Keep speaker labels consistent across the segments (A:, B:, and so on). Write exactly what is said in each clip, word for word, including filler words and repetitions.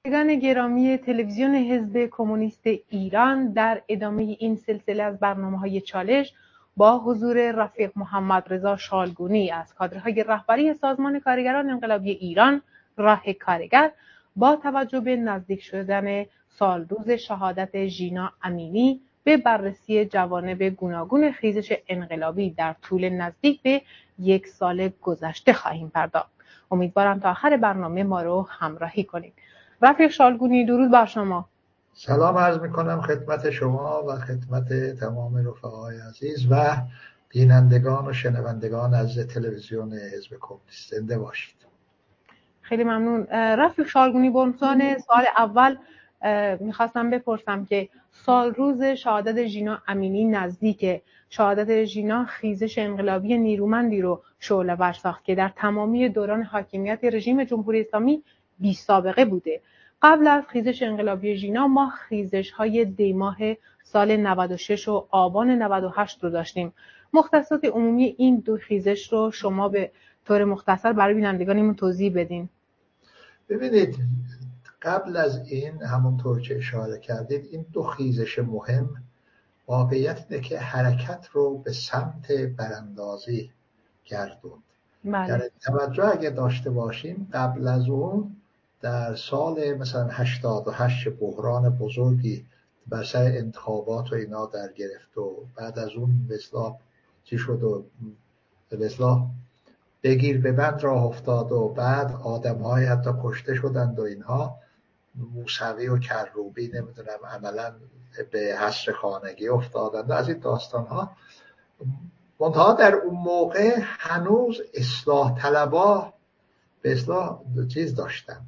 A: شنوندگان گرامی تلویزیون حزب کمونیست ایران، در ادامه این سلسله از برنامه‌های چالش با حضور رفیق محمد رضا شالگونی از کادرهای رهبری سازمان کارگران انقلابی ایران راه کارگر، با توجه به نزدیک شدن سالروز شهادت ژینا امینی به بررسی جوانب گوناگون خیزش انقلابی در طول نزدیک به یک سال گذشته خواهیم پرداخت. امیدوارم تا آخر برنامه ما رو همراهی کنید. رفیق شالگونی، درود بر شما.
B: سلام عرض میکنم خدمت شما و خدمت تمام رفقای عزیز و بینندگان و شنوندگان از تلویزیون حزب کمونیست. زنده باشید.
A: خیلی ممنون. رفیق شالگونی، به عنوان سوال اول میخواستم بپرسم که سال روز شهادت ژینا امینی نزدیک. شهادت ژینا خیزش انقلابی نیرومندی رو شعله‌ور ساخت که در تمامی دوران حاکمیت رژیم جمهوری اسلامی بی سابقه بوده. قبل از خیزش انقلابی ژینا ما خیزش‌های دی‌ماه سال نود و شش و آبان نود و هشت رو داشتیم. مختصات عمومی این دو خیزش رو شما به طور مختصر برای بینندگانمون توضیح بدین.
B: ببینید، قبل از این همونطور که اشاره کردید این دو خیزش مهم واقعیت اینه که حرکت رو به سمت براندازی گردوند.
A: بله.
B: یعنی توجه اگه داشته باشیم قبل از اون در سال مثلا هشتاد و هشت بحران بزرگی بر سر انتخابات و اینا در گرفت و بعد از اون مثلا چی شد و مثلا بگیر به بند راه افتاد و بعد آدم های حتی کشته شدند و اینها، موسوی و کروبی نمیدونم عملا به حصر خانگی افتادند و از این داستان ها. منتها در اون موقع هنوز اصلاح طلبا به اصلاح چیز داشتن،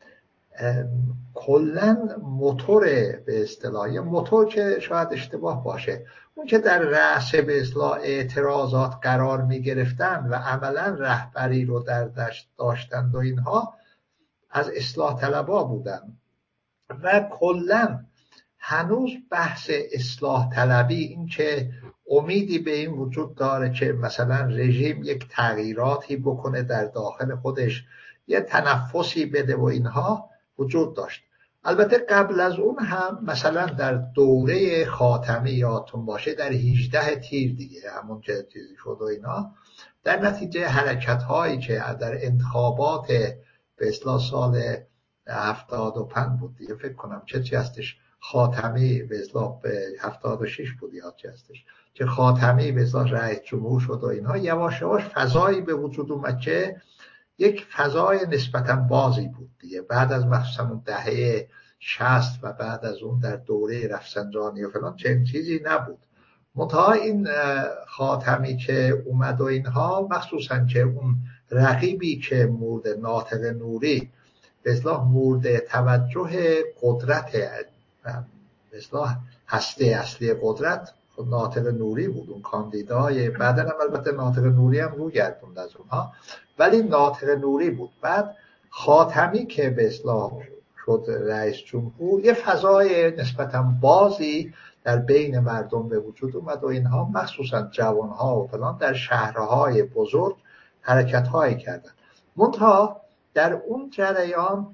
B: کلن موتور به اصطلاح، یا موتور که شاید اشتباه باشه، اون که در رأس به اصطلاح اعتراضات قرار می گرفتن و عملا رهبری رو در دست داشتند و اینها از اصلاح طلبا بودن و کلن هنوز بحث اصلاح طلبی، این که امیدی به این وجود داره که مثلا رژیم یک تغییراتی بکنه در داخل خودش، یه تنفسی بده و اینها وجود داشت. البته قبل از اون هم مثلا در دوره خاتمی یادتون باشه در هجده تیر دیگه همون که چیزی شد و اینا، در نتیجه حرکت هایی که در انتخابات به اصطلاح سال هفتاد و پنج بود دیگه، فکر کنم چه چی هستش، خاتمی به اصطلاح به هفتاد و شش بود یا چه هستش که خاتمی به اصطلاح رئیس جمهور شد و اینها، یواش یواش فضایی به وجود اومد که یک فضای نسبتا بازی بود دیگه. بعد از مثلا اون دهه شصت و بعد از اون در دوره رفسنجانی و فلان چنین چیزی نبود. منتها این خاتمی که اومد و اینها، مخصوصا که اون رقیبی که مورد ناطق نوری به اصطلاح مورد توجه قدرت به اصطلاح هسته اصلی قدرت ناطق نوری بود، اون کاندیدای بعدن هم البته ناطق نوری هم رو گردوند از اونها، ولی ناطق نوری بود. بعد خاتمی که به اصطلاح شد رئیس جمهور، یه فضای نسبتا بازی در بین مردم به وجود اومد و اینها مخصوصا جوانها و فلان در شهرهای بزرگ حرکت‌هایی کردن. منتها در اون جریان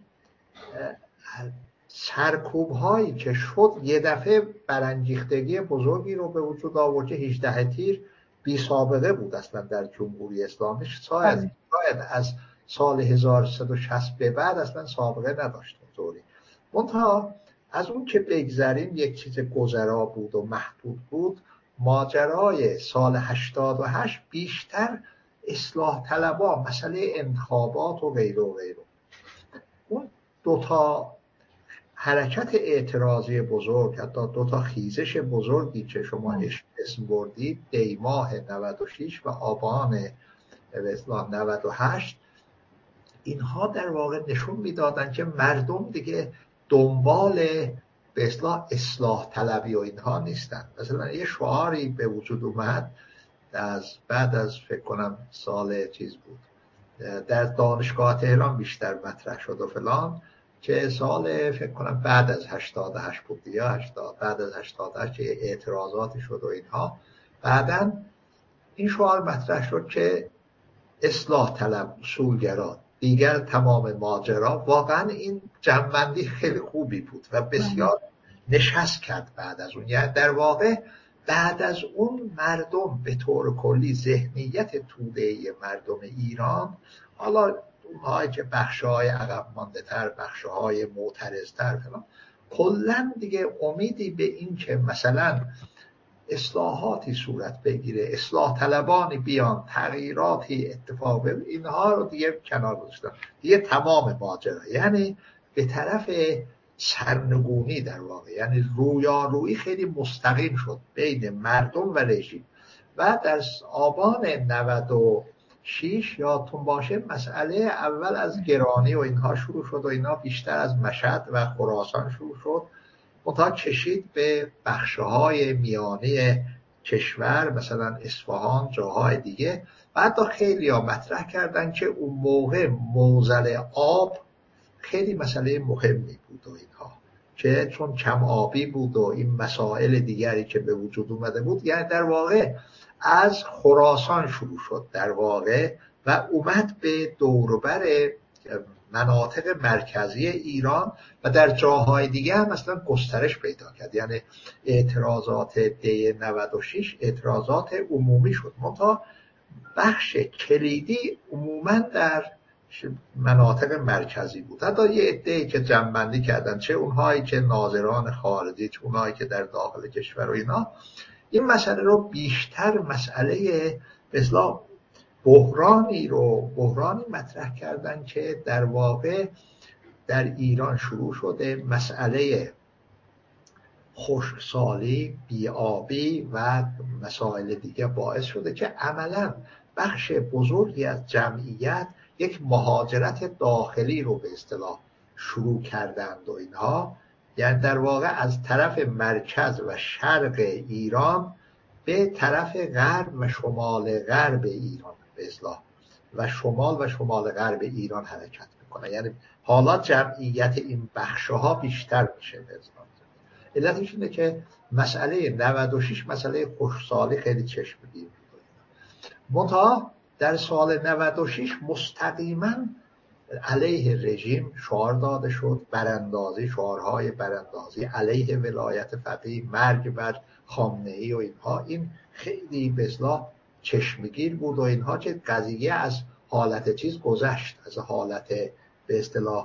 B: سرکوب هایی که شد یه دفعه برانگیختگی بزرگی رو به وجود آورد که هجده تیر بی سابقه بود اصلا در جمهوری اسلامی، شاید شاید از سال هزار و سیصد و شصت به بعد اصلا سابقه نداشت طوری. منتها از اون که بگذریم یک چیز گذرا بود و محدود بود، ماجرای سال هشتاد و هشت بیشتر اصلاح طلبا، مسئله انتخابات و غیره و غیره، اون دوتا حرکت اعتراضی بزرگ، حتی دوتا خیزش بزرگی که شما اسم بردید، دیماه نود و شش و آبان به اصطلاح نود و هشت، اینها در واقع نشون میدادن که مردم دیگه دنبال به اصطلاح اصلاح طلبی و اینها نیستن. مثلا یه شعاری به وجود اومد از بعد از فکر کنم سال چیز بود در دانشگاه تهران بیشتر مطرح شد و فلان، که سال فکر کنم بعد از هشتاد و هشت بود یا هشتاد بعد از هشتاد و هشت که اعتراضاتی شد و اینها، بعدن این شعار مطرح شد که اصلاح طلب اصولگرا دیگر تمام ماجرا. واقعا این جنبندی خیلی خوبی بود و بسیار نشست کرد بعد از اون. یعنی در واقع بعد از اون مردم به طور کلی ذهنیت توده مردم ایران، حالا اونهایی که بخشهای عقب مانده تر، بخشهای معترض تر فلان، کلا دیگه امیدی به این که مثلا اصلاحاتی صورت بگیره، اصلاح طلبانی بیان، تغییراتی اتفاق بیفته، اینها رو دیگه کنار گذاشتن. دیگه تمام ماجرا یعنی به طرف سرنگونی در واقع، یعنی رویارویی خیلی مستقیم شد بین مردم و رژیم. و در آبان نود و شش یادتون باشه مسئله اول از گرانی و اینها شروع شد و اینا بیشتر از مشهد و خراسان شروع شد، منتها کشید به بخشهای میانی کشور، مثلا اصفهان، جاهای دیگه. و حتی خیلی ها مطرح کردن که اون موقع موزل آب خیلی مسئله مهمی بود و اینها، که چون کم آبی بود و این مسائل دیگری که به وجود اومده بود، یعنی در واقع از خراسان شروع شد در واقع و اومد به دوروبر مناطق مرکزی ایران و در جاهای دیگه هم مثلا گسترش پیدا کرد. یعنی اعتراضات دی نود و شش اعتراضات عمومی شد، منتها بخش کلیدی عموما در مناطق مرکزی بود. حتی یه عده‌ای که جمع‌بندی کردن، چه اونهایی که ناظران خارجی، چه اونهایی که در داخل کشور و اینا، این مسئله رو بیشتر مسئله به اصطلاح بحرانی رو بحرانی مطرح کردن که در واقع در ایران شروع شده، مسئله خشکسالی، بی‌آبی و مسائل دیگه باعث شده که عملاً بخش بزرگی از جمعیت یک مهاجرت داخلی رو به اصطلاح شروع کردند و اینها، یعنی در واقع از طرف مرکز و شرق ایران به طرف غرب و شمال غرب ایران به اصطلاح و شمال و شمال غرب ایران حرکت میکنه. یعنی حالا جمعیت این بخشها بیشتر میشه به اصطلاح. علتش اینه که مسئله نود و شش مسئله خشکسالی خیلی چشمگیر بود. منتها در سال نود و شش مستقیما علیه رژیم شعار داده شد، براندازی، شعارهای براندازی علیه ولایت فقیه، مرگ بر خامنه‌ای و اینها. این خیلی به اصطلاح چشمگیر بود و اینها، که قضیه از حالت چیز گذشت، از حالت به اصطلاح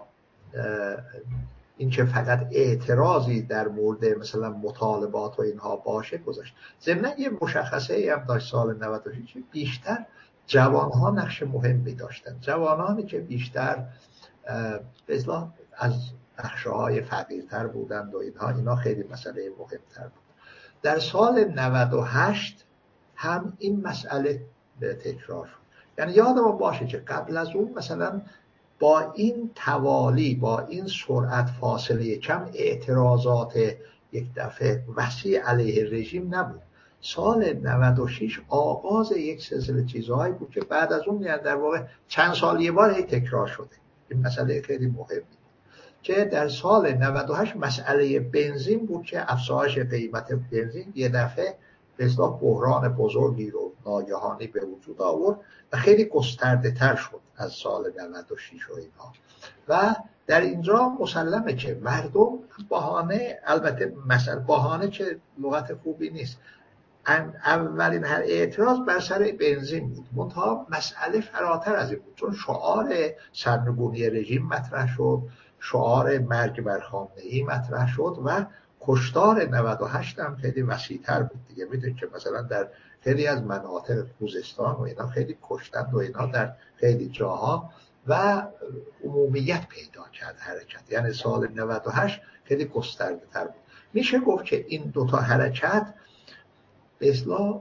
B: این که فقط اعتراضی در مورد مثلا مطالبات و اینها باشه گذشت. ضمن یه مشخصه ای هم داشت سال نود و شش، بیشتر جوانها نقش مهمی داشتن، جوانانی که بیشتر به اصطلاح از بخشهای فقیرتر بودند و اینها اینا خیلی مسئله مهمتر بود. در سال نود و هشت هم این مسئله تکرار شد. یعنی یادم باشه که قبل از اون مثلا با این توالی، با این سرعت فاصله کم اعتراضات یک دفعه وسیع علیه رژیم نبود. سال نود و شش آغاز یک سلسله چیزهایی بود که بعد از اون یعنی در واقع چند سال یه بار تکرار شده. این مسئله خیلی مهمی بود که در سال نود و هشت مسئله بنزین بود که افزایش قیمت بنزین یه دفعه به اصطلاح بحران بزرگی رو ناگهانی به وجود آورد و خیلی گسترده تر شد از سال نود و شش و اینها. و در اینجا مسلمه که مردم بهانه، البته مسئله بهانه که لغت خوبی نیست، اولین هر اعتراض بر سر بنزین بود، منتها مسئله فراتر از این بود، چون شعار سرنگونی رژیم مطرح شد، شعار مرگ بر خامنه‌ای مطرح شد و کشتار نود و هشت هم خیلی وسیع‌تر بود دیگه. میدونید که مثلا در خیلی از مناطق خوزستان و اینا خیلی کشتند و اینا در خیلی جاها و عمومیت پیدا کرد حرکت. یعنی سال نود و هشت خیلی گسترده تر بود. میشه گفت که این دوتا حرکت به اصطلاح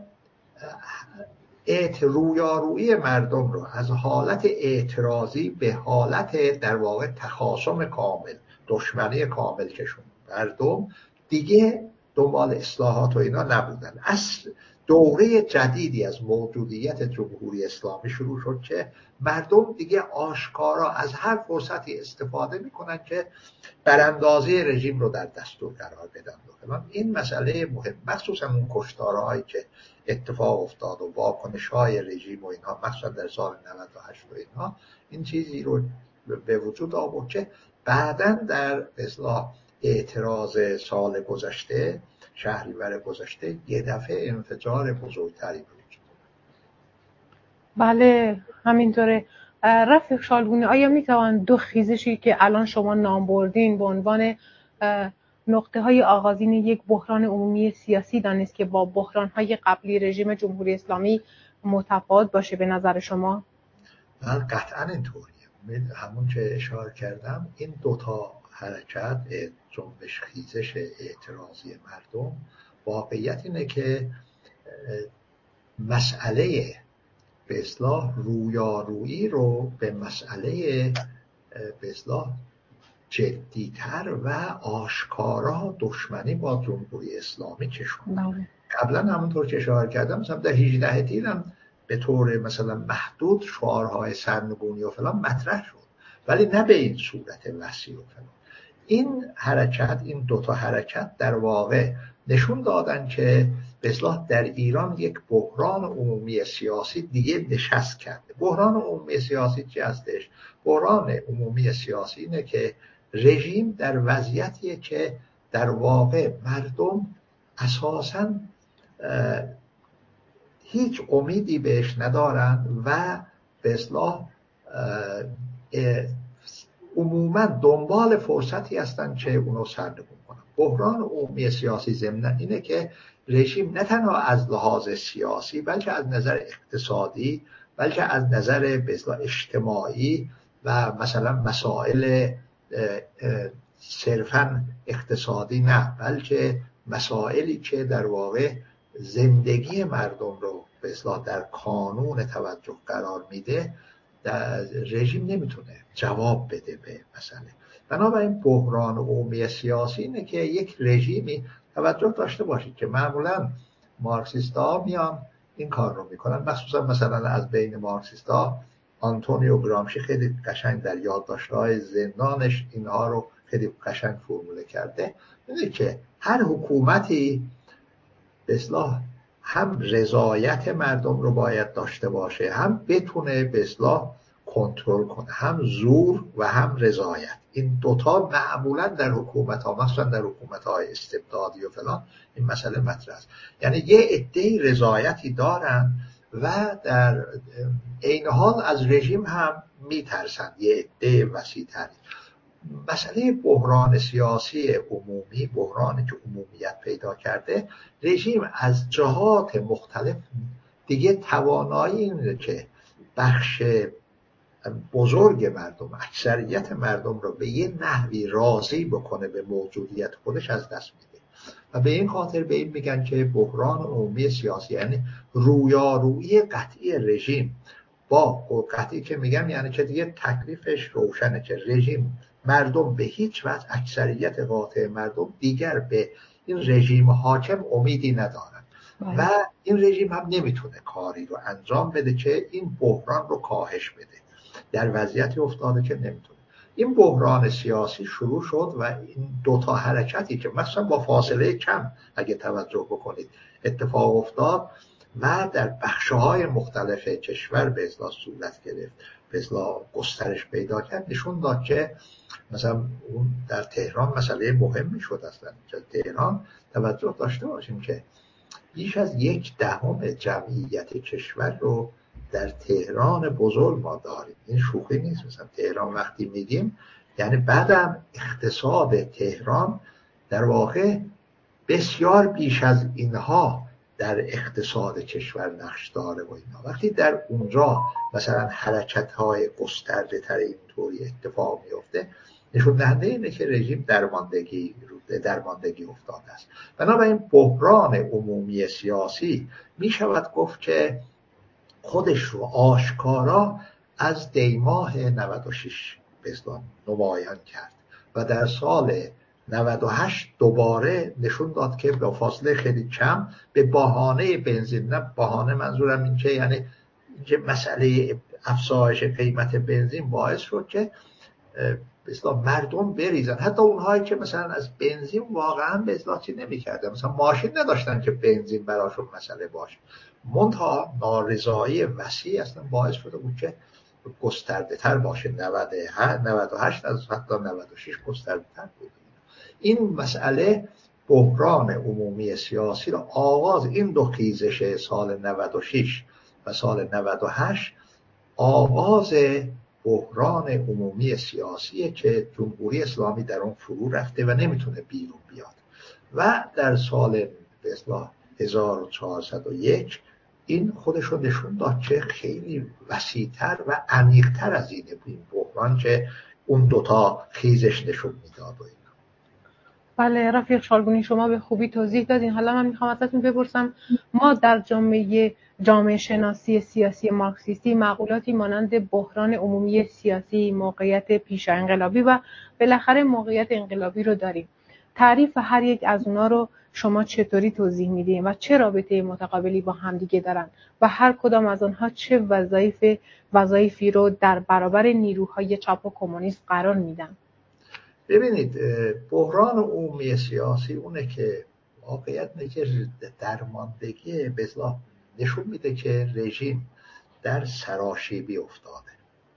B: رویارویی مردم رو از حالت اعتراضی به حالت در واقع تخاصم کامل، دشمنی کامل کشوند. مردم دیگه دنبال اصلاحات و اینا نبودن. اصل دوره جدیدی از موجودیت جمهوری اسلامی شروع شد که مردم دیگه آشکارا از هر فرصتی استفاده میکنن که براندازی رژیم رو در دستور قرار بدن. و این مسئله مهم، مخصوصا اون کشتارهایی که اتفاق افتاد و واکنش‌های رژیم و اینها، مخصوصا در سال نود و هشت و اینها، این چیزی رو به وجود آورد که بعداً در اصلاح اعتراض سال گذشته، شهریور گذشته، یه دفعه انفجار بزرگتری بود.
A: بله همینطوره. رفیق شالگونی، آیا میتوان دو خیزشی که الان شما نام بردین به عنوان نقطه های آغازین یک بحران عمومی سیاسی دانست که با بحران های قبلی رژیم جمهوری اسلامی متفاوت باشه به نظر شما؟
B: قطعا اینطوریه. همون که اشاره کردم، این دوتا حرکت، جنبش خیزش اعتراضی مردم، واقعیت اینه که مسئله به اصلاح رویارویی رو به مسئله به اصلاح جدیتر و آشکارا دشمنی با جمهوری اسلامی چشوند. قبلا همونطور که اشاره کردم، مثلا در هجده تیر هم به طور مثلا محدود شعارهای سرنگونی و فلان مطرح شد، ولی نه به این صورت وسیع و فلان. این حرکت، این دوتا حرکت در واقع نشون دادن که به اصلاح در ایران یک بحران عمومی سیاسی دیگه نشست کرده. بحران عمومی سیاسی چی هستش؟ بحران عمومی سیاسی اینه که رژیم در وضعیتیه که در واقع مردم اساساً هیچ امیدی بهش ندارن و به اصلاح عموما دنبال فرصتی هستن که اونو سرنگون کنن. بحران عمومی سیاسی ضمن اینه که رژیم نه تنها از لحاظ سیاسی بلکه از نظر اقتصادی، بلکه از نظر به اصطلاح اجتماعی و مثلا مسائل صرفاً اقتصادی نه، بلکه مسائلی که در واقع زندگی مردم رو به اصطلاح در کانون توجه قرار میده، رژیم نمیتونه جواب بده به مسئله. بنابراین بحران عمومی سیاسی اینه که یک رژیمی، توجه داشته باشید که معمولا مارکسیستا میان این کار رو میکنن، مخصوصا مثلا از بین مارکسیستا آنتونیو گرامشی خیلی قشنگ در یادداشت‌های زندانش اینها رو خیلی قشنگ فرموله کرده. میگه که هر حکومتی به اصلاح هم رضایت مردم رو باید داشته باشه، هم بتونه به اصلاح کنترل کنه، هم زور و هم رضایت. این دوتا معمولا در حکومت ها، مثلا در حکومت های استبدادی و فلان، این مسئله مطرح است. یعنی یه عده رضایتی دارن و در عین حال از رژیم هم میترسن، یه عده وسیع‌تری. مسئله بحران سیاسی عمومی، بحرانی که عمومیت پیدا کرده، رژیم از جهات مختلف دیگه توانایی اینه که بخش بزرگ مردم، اکثریت مردم رو به یه نحوی راضی بکنه به موجودیت خودش از دست میده و به این خاطر به این میگن که بحران عمومی سیاسی، یعنی رویارویی قطعی رژیم با قطعی که میگم یعنی که دیگه تکلیفش روشنه که رژیم، مردم به هیچ وجه، اکثریت قاطع مردم دیگر به این رژیم حاکم امیدی ندارن و این رژیم هم نمیتونه کاری رو انجام بده که این بحران رو کاهش بده. در وضعیتی افتاده که نمیتونه. این بحران سیاسی شروع شد و این دوتا حرکتی که مثلا با فاصله کم اگه توجه بکنید اتفاق افتاد و در بخش‌های مختلف کشور به اصطلاح صورت گرفت، به اصطلاح گسترش پیدا کرد، نشون داد که مثلا اون در تهران مسئله مهمی شد. اصلا تهران توجه داشته باشیم که بیش از یک دهم جمعیت کشور رو در تهران بزرگ ما داریم. این شوخی نیست. مثلا تهران وقتی میگیم یعنی بعدم اقتصاد تهران در واقع بسیار بیش از اینها در اقتصاد کشور نقش داره و اینا. وقتی در اونجا مثلا حرکت‌های گسترده تر اینطوری اتفاق میفته، نشون دهنده اینه که رژیم درماندگی رو درماندگی افتاده است. بنابراین بحران عمومی سیاسی می شود گفت که خودش رو آشکارا از دیماه نود و شش به اصطلاح نمایان کرد و در سال نود و هشت دوباره نشون داد که با فاصله خیلی کم به بهانه بنزین، نه بهانه منظورم این که یعنی اینکه مسئله افزایش قیمت بنزین باعث شد که به اصطلاح مردم بریزن، حتی اونهایی که مثلا از بنزین واقعا به اصطلاح چی نمی‌کردن، مثلا ماشین نداشتن که بنزین براشون مسئله باشه، منتها نارضایی وسیع اصلا باعث شده بود که گسترده تر باشه. نود و هشت از حتی نود و شش گسترده تر بود. این مسئله بحران عمومی سیاسی رو آغاز این دو خیزش سال نود و شش و سال نود و هشت آغاز بحران عمومی سیاسیه که جمهوری اسلامی در اون فرو رفته و نمیتونه بیرون بیاد و در سال به اصطلاح هزار و چهارصد و یک این خودش رو نشون داد که خیلی وسیع‌تر و عمیق‌تر از اینه این بحران که اون دوتا خیزش نشون میداد.
A: بله رفیق شالگونی، شما به خوبی توضیح دادین. حالا من میخوام ازتون بپرسم، ما در جامعه جامعه شناسی سیاسی مارکسیستی معقولاتی مانند بحران عمومی سیاسی، موقعیت پیش انقلابی و بالاخره موقعیت انقلابی رو داریم. تعریف هر یک از اونا رو شما چطوری توضیح میدین و چه رابطه متقابلی با همدیگه دارن و هر کدام از آنها چه وظایف وظایفی رو در برابر نیروهای چپ و کمونیست قرار میدن؟
B: ببینید، بحران عمومی سیاسی اونه که واقعیت اینه که درماندگی به اصطلاح نشون میده که رژیم در سراشیبی افتاده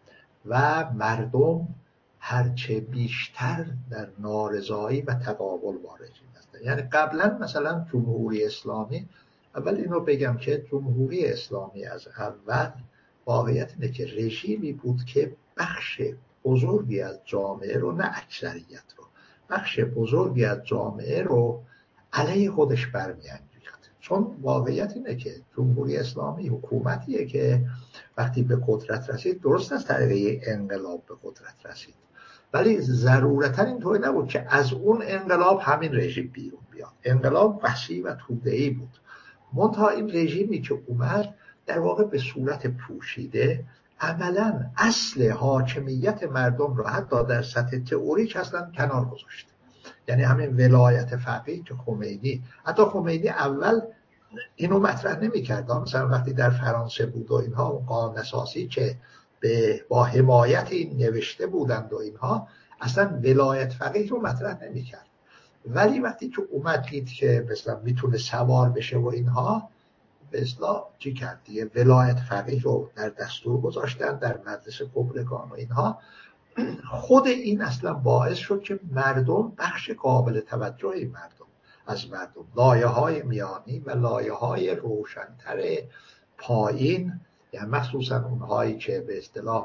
B: و مردم هرچه بیشتر در نارضایی و تقابل با رژیم هستند. یعنی قبلا مثلا جمهوری اسلامی، اول اینو بگم که جمهوری اسلامی از اول واقعیت اینه که رژیمی بود که بخش بزرگی از جامعه رو، نه اکثریت رو، بخش بزرگی از جامعه رو علیه خودش برمی‌انگیخت. چون واقعیت اینه که جمهوری اسلامی حکومتیه که وقتی به قدرت رسید، درست از طریق انقلاب به قدرت رسید، ولی ضرورتا اینطوری نبود که از اون انقلاب همین رژیم بیرون بیاد. انقلاب وسیع و توده‌ای بود، منتها این رژیمی که اومد در واقع به صورت پوشیده عملاً اصل حاکمیت مردم را حتی در سطح تئوریک اصلا کنار گذاشت. یعنی همین ولایت فقیه که خمینی، حتی خمینی اول اینو مطرح نمی‌کرد، مثلا وقتی در فرانسه بود و اینها اون قانون اساسی که به با حمایت این نوشته بودند و اینها، اصلا ولایت فقیه رو مطرح نمی‌کرد. ولی وقتی که اومد دید که مثلا میتونه سوار بشه و اینها، به اصطلاح چی کرد دیگه؟ ولایت فقیه رو در دستور گذاشتن در مجلس خبرگان و اینها. خود این اصلا باعث شد که مردم، بخش قابل توجهی مردم از مردم، لایه‌های میانی و لایه‌های روشن‌تر پایین، یعنی مخصوصا اونهایی که به اصطلاح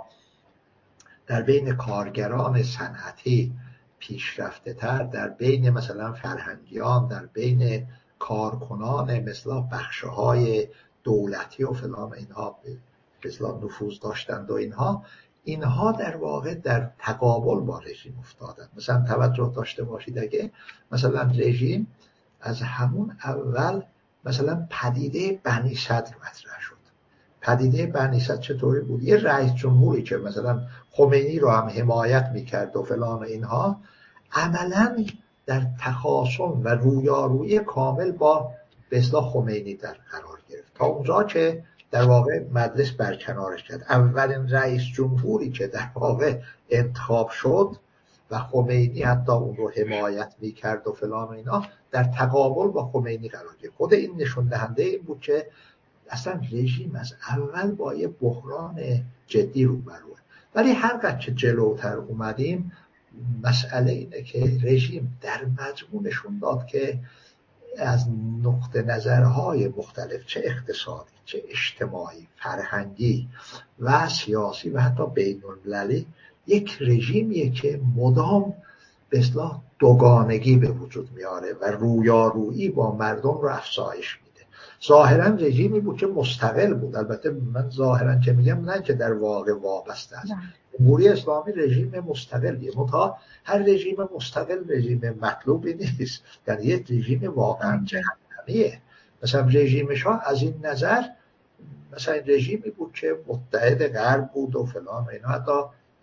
B: در بین کارگران صنعتی پیشرفته تر، در بین مثلا فرهنگیان، در بین کارکنان مثلا بخشهای دولتی و فلان اینها مثلا نفوذ داشتند و اینها اینها در واقع در تقابل با رژیم افتادند. مثلا توجه داشته باشید اگه مثلا رژیم از همون اول مثلا پدیده بنی صدر مطرح شد. پدیده بنی صدر چطوری بود؟ یه رئیس جمهوری که مثلا خمینی رو هم حمایت میکرد و فلان و اینها، عملاً در تخاصم و رویارویی کامل با به اصطلاح خمینی در قرار گرفت، تا اونجا که در واقع مجلس برکنارش کرد. اولین رئیس جمهوری که در واقع انتخاب شد و خمینی حتی اون رو حمایت میکرد و فلان و اینا، در تقابل با خمینی قرار گرفت. خود این نشون دهنده این بود که اصلا رژیم از اول با یه بحران جدی روبروه. ولی هر قدر که جلوتر اومدیم، مسئله اینه که رژیم در مجموع نشون داد که از نقطه نظرهای مختلف، چه اقتصادی، چه اجتماعی، فرهنگی و سیاسی و حتی بین‌المللی، یک رژیمیه که مدام به اصطلاح دوگانگی به وجود میاره و رویارویی با مردم رو افزایش میده. ظاهرا رژیمی بود که مستقل بود، البته من ظاهرا که میگم نه که در واقع وابسته است. جمهوری اسلامی رژیم مستقلیه، منتها هر رژیم مستقل رژیم مطلوبی نیست، یعنی یک رژیم واقعا جهنمیه. مثلا رژیم شاه از این نظر مثلا رژیمی بود که متحد غرب بود و فلان و اینا، حتی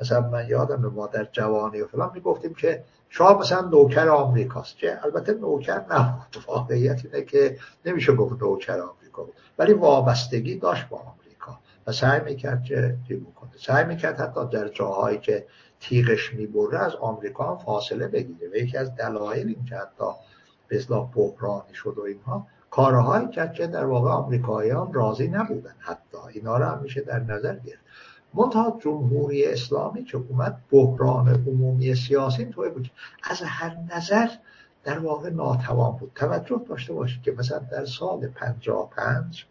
B: مثلا من یادم ما در جوانی و فلان میگفتیم که شاه مثلا نوکر آمریکاست، که البته نوکر نبود، واقعیت اینه که نمیشه گفت نوکر آمریکا بود، ولی وابستگی داشت با آمریکا و سعی میکرد که چی بکنه، سعی میکرد حتی در جاهایی که تیغش میبره از آمریکا هم فاصله بگیره و یکی از دلایل این که حتی به اصطلاح بحرانی شد و اینها کارهایی کرد که در واقع آمریکاییان راضی نبودن، حتی اینا رو هم میشه در نظر گرفت. منتها جمهوری اسلامی که اومد بحران عمومی سیاسی توی بود از هر نظر در واقع ناتوان بود. توجه داشته باشید که مثلا در سال پنجاه و پنج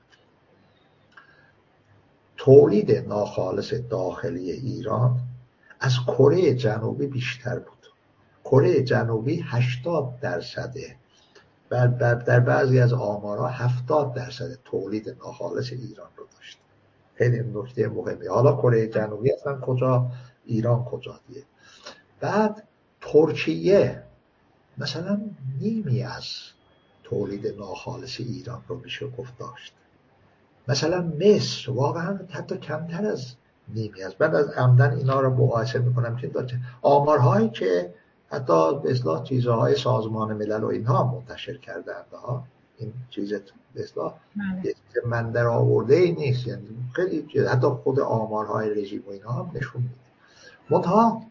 B: تولید ناخالص داخلی ایران از کره جنوبی بیشتر بود. کره جنوبی هشتاد درصده، در بعضی از آمارها هفتاد درصد تولید ناخالص ایران رو داشت. خیلی نکته مهمی. حالا کره جنوبی اصلا کجا، ایران کجا دیگه. بعد ترکیه مثلا نیمی از تولید ناخالص ایران رو میشه گفت داشت. مثلا مصر واقعا حتی کمتر از نیمی از. بعد از عمدن اینا رو مقایسه میکنم که آمارهایی که حتی به اصطلاح چیزهای سازمان ملل و اینها منتشر کردند ها، این چیز به اصطلاح من در آورده ای نیست، یعنی خیلی چیز حتی خود آمارهای رژیم و اینها هم نشون میده. منتها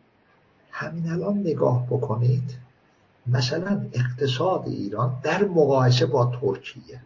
B: همین الان نگاه بکنید مثلا اقتصاد ایران در مقایسه با ترکیه،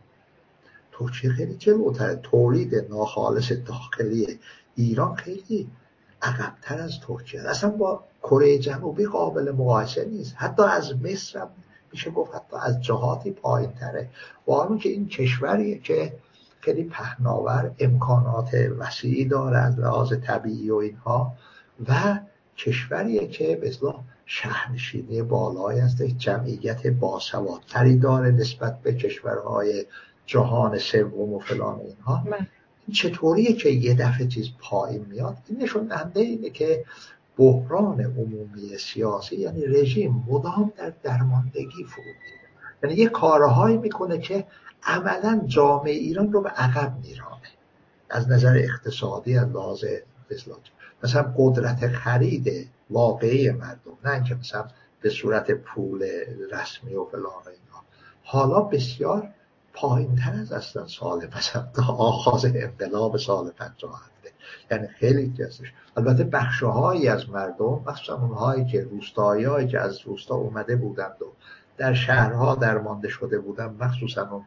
B: ترکیه خیلی جلوتر، تولید ناخالص داخلی ایران خیلی عقب‌تر از ترکیه، اصلا با کره جنوبی قابل مقایسه نیست، حتی از مصر هم میشه گفت حتی از جهاتی پایین‌تره، با همون که این کشوریه که خیلی پهناور، امکانات وسیعی داره از لحاظ طبیعی و اینها، و کشوریه که به اصطلاح شهرنشینی بالایی هست، جمعیت باسوادتری داره نسبت به کشورهای جهان سوم و فلان اینها. چطوریه که یه دفعه چیز پایین میاد؟ این نشون دهنده اینه که بحران عمومی سیاسی، یعنی رژیم مدام در درماندگی فرو میره، یعنی یه کارهایی میکنه که عملا جامعه ایران رو به عقب میرانه از نظر اقتصادی، از لحاظ اقتصادی. مثلا قدرت خرید واقعی مردم، نه اینکه مثلا به صورت پول رسمی و فلان اینا، حالا بسیار پایین تر از اصلا سال مثلا تا آغاز انقلاب سال پنجاه و هفت، یعنی خیلی جزش. البته بخشهایی از مردم، مخصوصا اونهایی که روستایی‌هایی که از روستا اومده بودند و در شهرها درمانده شده بودند، مخصوصا اون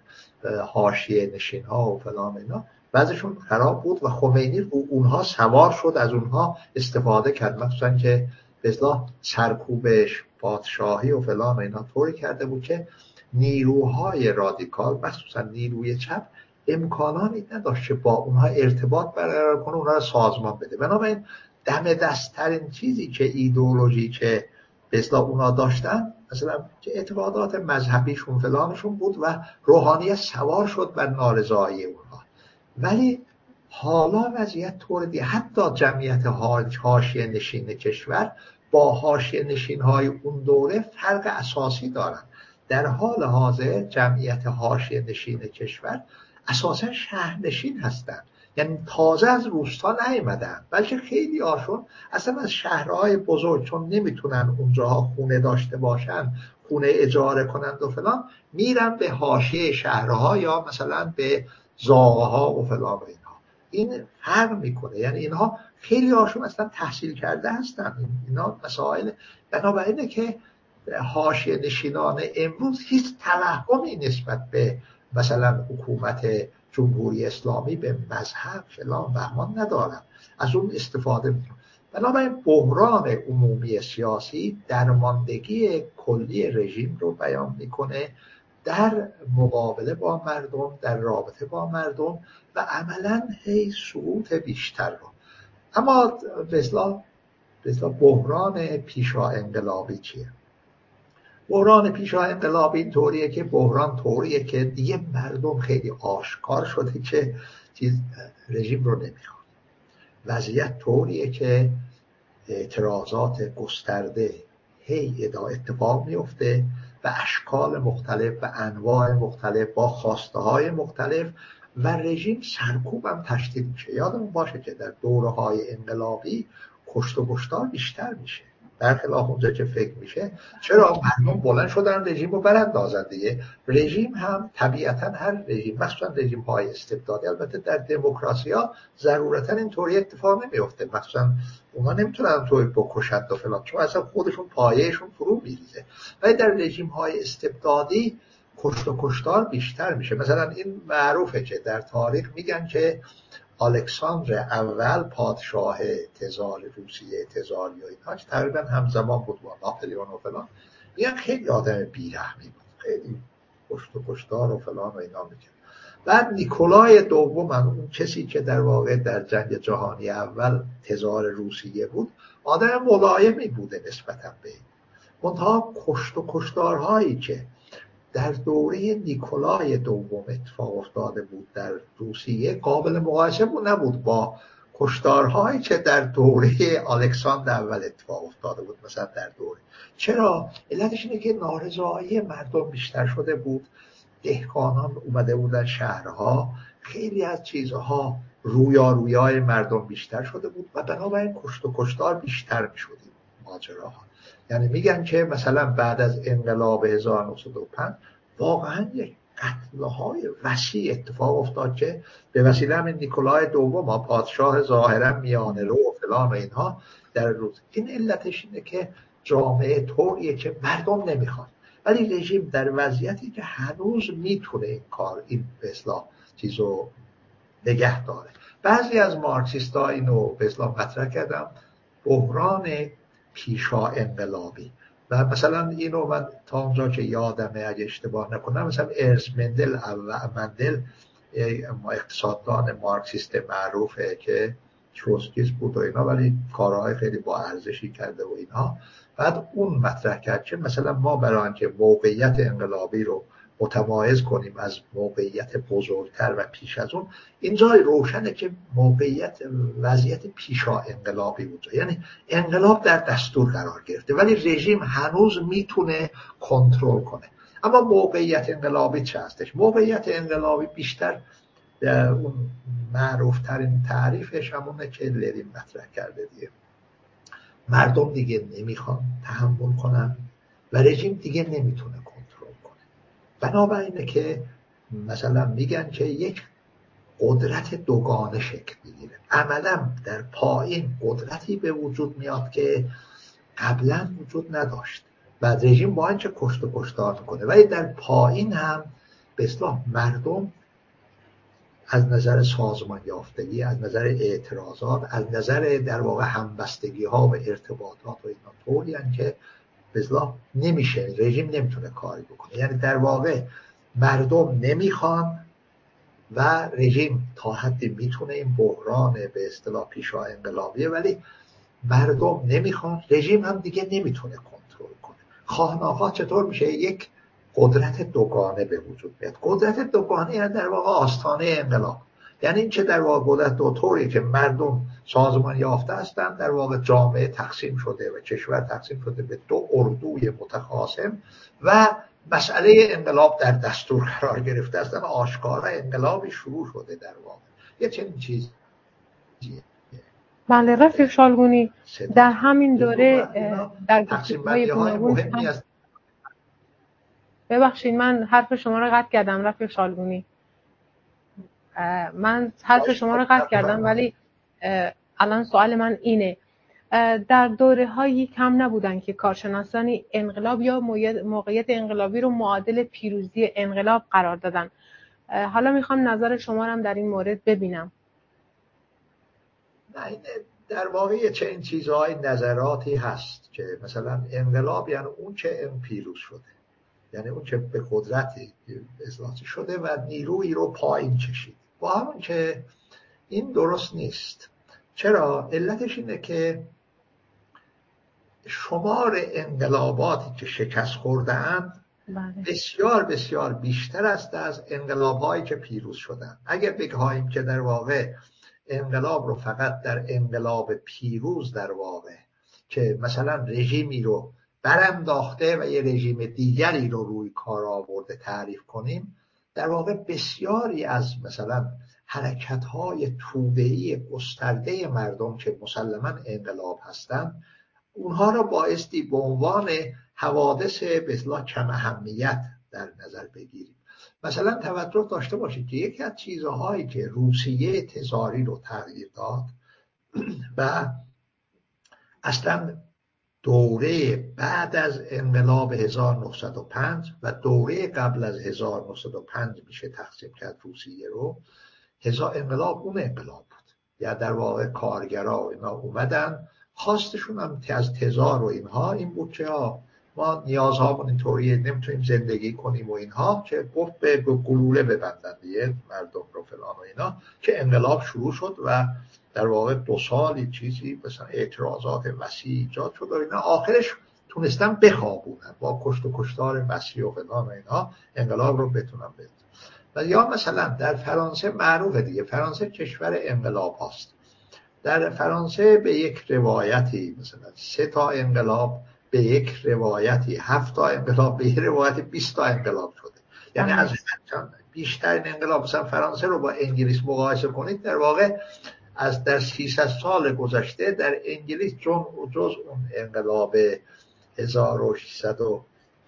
B: حاشیه نشین‌ها و فلان اینا، بعضشون خراب بود و خمینی اونها سوار شد، از اونها استفاده کرد، مخصوصا که به اصطلاح سرکوبش پادشاهی و فلان اینا طوری کرده بود که نیروهای رادیکال، مخصوصا نیروی چپ، امکاناتی نداشت با اونها ارتباط برقرار کنه، اونها رو سازمان بده. بنابراین دم دستترین چیزی که ایدئولوژی که به اصطلاح اونها داشتن، مثلا که اعتقادات مذهبیشون فلانشون بود و روحانیت سوار شد بر نارضایی اونها. ولی حالا وضعیت طور دیگه، حتی جمعیت حاشیه نشین کشور با حاشیه نشین‌های اون دوره فرق اساسی دارن. در حال حاضر جمعیت حاشیه نشین کشور اساسا شهرنشین هستن، یعنی تازه از روستا نیامدن، بلکه خیلی هاشون اصلا از شهرهای بزرگ، چون نمیتونن اونجاها خونه داشته باشن، خونه اجاره کنند و فلان، میرن به حاشیه شهرها یا مثلا به زاغه ها و فلان و اینها. این فرق میکنه، یعنی اینها خیلی هاشون اصلا تحصیل کرده هستن، اینا مسائل. بنابراینه که حاشیه نشینان امروز هیچ توهمی نسبت به مثلا حکومت جمهوری اسلامی به مذهب فلان بهمان ندارن، از اون استفاده میکنن. بنابراین بحران عمومی سیاسی درماندگی کلی رژیم رو بیان میکنه در مقابله با مردم، در رابطه با مردم، و عملا هی سقوط بیشتر رو. اما به اصطلاح بحران پیشا انقلابی چیه؟ بحران پیشا انقلابی این طوریه که بحران طوریه که دیگه مردم خیلی آشکار شده که چیز رژیم رو نمیخواد. وضعیت طوریه که اعتراضات گسترده هی اتفاق میفته و اشکال مختلف و انواع مختلف با خواسته های مختلف، و رژیم سرکوب هم تشدید میشه. یادمون باشه که در دوره‌های انقلابی کشت و کشتار بیشتر میشه، برخلاف اونجا که فکر میشه. چرا؟ مردم بلند شدن رژیم رو براندازن دیگه. رژیم هم طبیعتا هر رژیم، مخصوصا رژیم های استبدادی، البته در دموکراسی ها ضرورتا اینطوری اتفاق نمیفته، مخصوصا اونا نمیتونن توی بکشند و فلان، چون اصلا خودشون پایهشون فرو میریزه. ولی در رژیم های استبدادی کشت و کشتار بیشتر میشه. مثلا این معروفه که در تاریخ میگن که الکساندر اول پادشاه تزار روسیه تزاری و اینها که تقریبا همزمان بود با ناپلئون و فلان، میگن خیلی آدم بیرحمی بود، خیلی کشت و کشتار و فلان و اینا میکرد. بعد نیکولای دوم، اون کسی که در واقع در جنگ جهانی اول تزار روسیه بود، آدم ملایمی بوده نسبتا به این. منتها کشت و کشتارهایی که در دوره نیکولای دوم اتفاق افتاده بود در روسیه قابل مقایسه بود نبود با کشتارهایی که در دوره الکساندر اول اتفاق افتاده بود. مثلا در دوره، چرا؟ علتش اینه که نارضایی مردم بیشتر شده بود، دهقانان اومده بودن شهرها، خیلی از چیزها رویارویای مردم بیشتر شده بود و بنابراین کشت و کشتار بیشتر میشد ماجراها. یعنی میگن که مثلا بعد از انقلاب هزار و نهصد و پنج واقعا یک قتل‌های وسیع اتفاق افتاد که به وسیله همین نیکولای دوم، پادشاه ظاهرا میانه رو و فلان و اینها در روز. این علتش اینه که جامعه طوریه که مردم نمیخوان، ولی رژیم در وضعیتی که هنوز میتونه این کار این به اصطلاح چیزو نگه داره. بعضی از مارکسیست‌ها اینو به اصطلاح مطرح کردن، بحران پیشا انقلابی. و مثلا اینو من تا اونجا که یادمه اگه اشتباه نکنم، مثلا ارز مندل و مندل اقتصاددان مارکسیست معروفه که تروتسکیست بود و اینا، ولی کارهای خیلی با ارزشی کرده و اینها. بعد اون مطرح کرد که مثلا ما برای اینکه موقعیت انقلابی رو متمایز کنیم از موقعیت بزرگتر و پیش از اون، اینجا روشنه که موقعیت وضعیت پیشا انقلابی بود، یعنی انقلاب در دستور قرار گرفته ولی رژیم هنوز میتونه کنترل کنه. اما موقعیت انقلابی چه هستش؟ موقعیت انقلابی بیشتر اون معروف ترین تعریفش همونه که لنین مطرح کرده دیگه، مردم دیگه نمیخوان تحمل کنن و رژیم دیگه نمیتونه کنترل کنه. بنابراینه که مثلا میگن که یک قدرت دوگانه شکل میگیره. عملا در پایین قدرتی به وجود میاد که قبلا وجود نداشت و رژیم با اینکه کشت و کشتار میکنه، ولی در پایین هم به اصطلاح مردم از نظر سازمان یافتگی، از نظر اعتراضات، از نظر در واقع همبستگی ها و ارتباطات و اینا طوریه که به اصطلاح نمیشه، رژیم نمیتونه کاری بکنه. یعنی در واقع مردم نمیخوان و رژیم تا حدی میتونه این بحران به اصطلاح پیشا انقلابیه، ولی مردم نمیخوان، رژیم هم دیگه نمیتونه کنترل کنه. خواهناخواه چطور میشه یک قدرت دوگانه به وجود میاد؟ قدرت دوگانه یعنی در واقع آستانه انقلاب، یعنی این چه در واقع قدرت دو طوریه که مردم سازمان یافته هستن، در واقع جامعه تقسیم شده و کشور تقسیم شده به دو اردوی متخاصم و مسئله انقلاب در دستور قرار گرفته هستن، آشکارا انقلابی شروع شده در واقع. یه چنین چیزی.
A: بله رفیق شالگونی، در همین دوره در گفتگوهای گوناگون هم... ببخشید من حرف شما رو قطع کردم رفیق شالگونی، من حرف شما رو قطع کردم، ولی الان سوال من اینه، در دوره هایی کم نبودن که کارشناسان انقلاب یا موقعیت انقلابی رو معادل پیروزی انقلاب قرار دادن. حالا میخوام نظر شما رو هم در این مورد ببینم.
B: نه، در واقع چنین چیزهای نظراتی هست که مثلا انقلاب یعنی اون که پیروز شده، یعنی اون که به قدرتی اصلاحی شده و نیرویی رو پایین کشید، با همون که این درست نیست. چرا؟ علتش اینه که شمار انقلاباتی که شکست خورده‌اند بسیار بسیار بیشتر است از انقلاب‌هایی که پیروز شدند. اگر بگیم که در واقع انقلاب رو فقط در انقلاب پیروز در واقع که مثلا رژیمی رو برانداخته و یه رژیم دیگری رو روی کار آورده تعریف کنیم، در واقع بسیاری از مثلا حرکت‌های توده‌ای گسترده مردم که مسلماً انقلاب هستند، اونها را بایستی به عنوان حوادث به اصطلاح کم اهمیت در نظر بگیریم. مثلا توجه داشته باشید که یکی از چیزهایی که روسیه تزاری رو تغییر داد و اصلا دوره بعد از انقلاب هزار و نهصد و پنج و دوره قبل از هزار و نهصد و پنج میشه تقسیم کرد روسیه رو. هزار انقلاب اون انقلاب بود، یا در واقع کارگرها اینا اومدن، خواستشون هم از تزار و اینها این بود که ما نیازهامون اینطوریه، نمیتونیم زندگی کنیم و اینها، که گفت به گلوله ببندن دیگه مردم رو فلان و اینا، که انقلاب شروع شد و در واقع دو سالی چیزی مثلا اعتراضات وسیع ایجاد شد و اینا، آخرش تونستن بخوابونن با کشت و کشتار وسیع و فلان و اینا انقلاب رو بتونن بزنن. و یا مثلا در فرانسه معروفه دیگه، فرانسه کشور انقلاب هاست. در فرانسه به یک روایتی مثلا سه تا انقلاب به یک روایتی، هفت تا انقلاب به یک روایتی، بیست تا انقلاب شده. یعنی از بیشترین انقلاب مثلا فرانسه رو با انگلیس مقایسه کنید، در واقع از در سیصد سال گذشته در انگلیس جز اون انقلاب هزار و ششصد و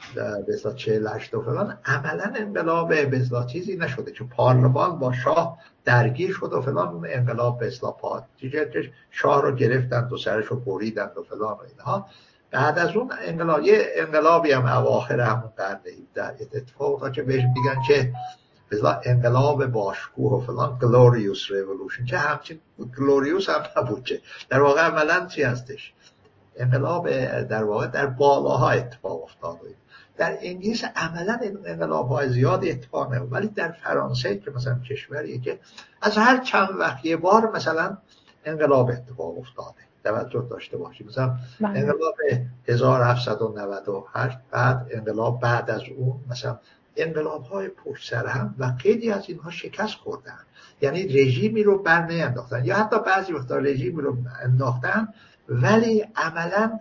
B: چهل و هشت و فلان عملا انقلاب به اصطلاح چیزی نشده که پارلمان با شاه درگیر شد و فلان، اون انقلاب به اصطلاح پاد شاه رو گرفتند و سرش رو بریدند و فلان و اینها. بعد از اون انقلاب یه انقلابی هم اواخر همون قرن هفدهم اتفاق که بهش میگن که به اصطلاح انقلاب باشکوه و فلان، glorious revolution، که همچین glorious هم نبود، که در واقع عملا چی هستش، انقلاب در واقع در بالاها اتفاق افتاد. در انگلیس عملا انقلاب‌های زیادی اتفاق نمیفته، ولی در فرانسه که مثلا کشوریه که از هر چند وقت یه بار مثلا انقلاب اتفاق افتاده، توجه داشته باشید. مثلا انقلاب هزار و هفتصد و نود و هشت، بعد انقلاب بعد از اون، مثلا انقلاب‌های پشت سر هم و خیلی از اینها شکست خوردن، یعنی رژیمی رو بر نینداختن، یا حتی بعضی وقتا رژیمی رو انداختن ولی عملاً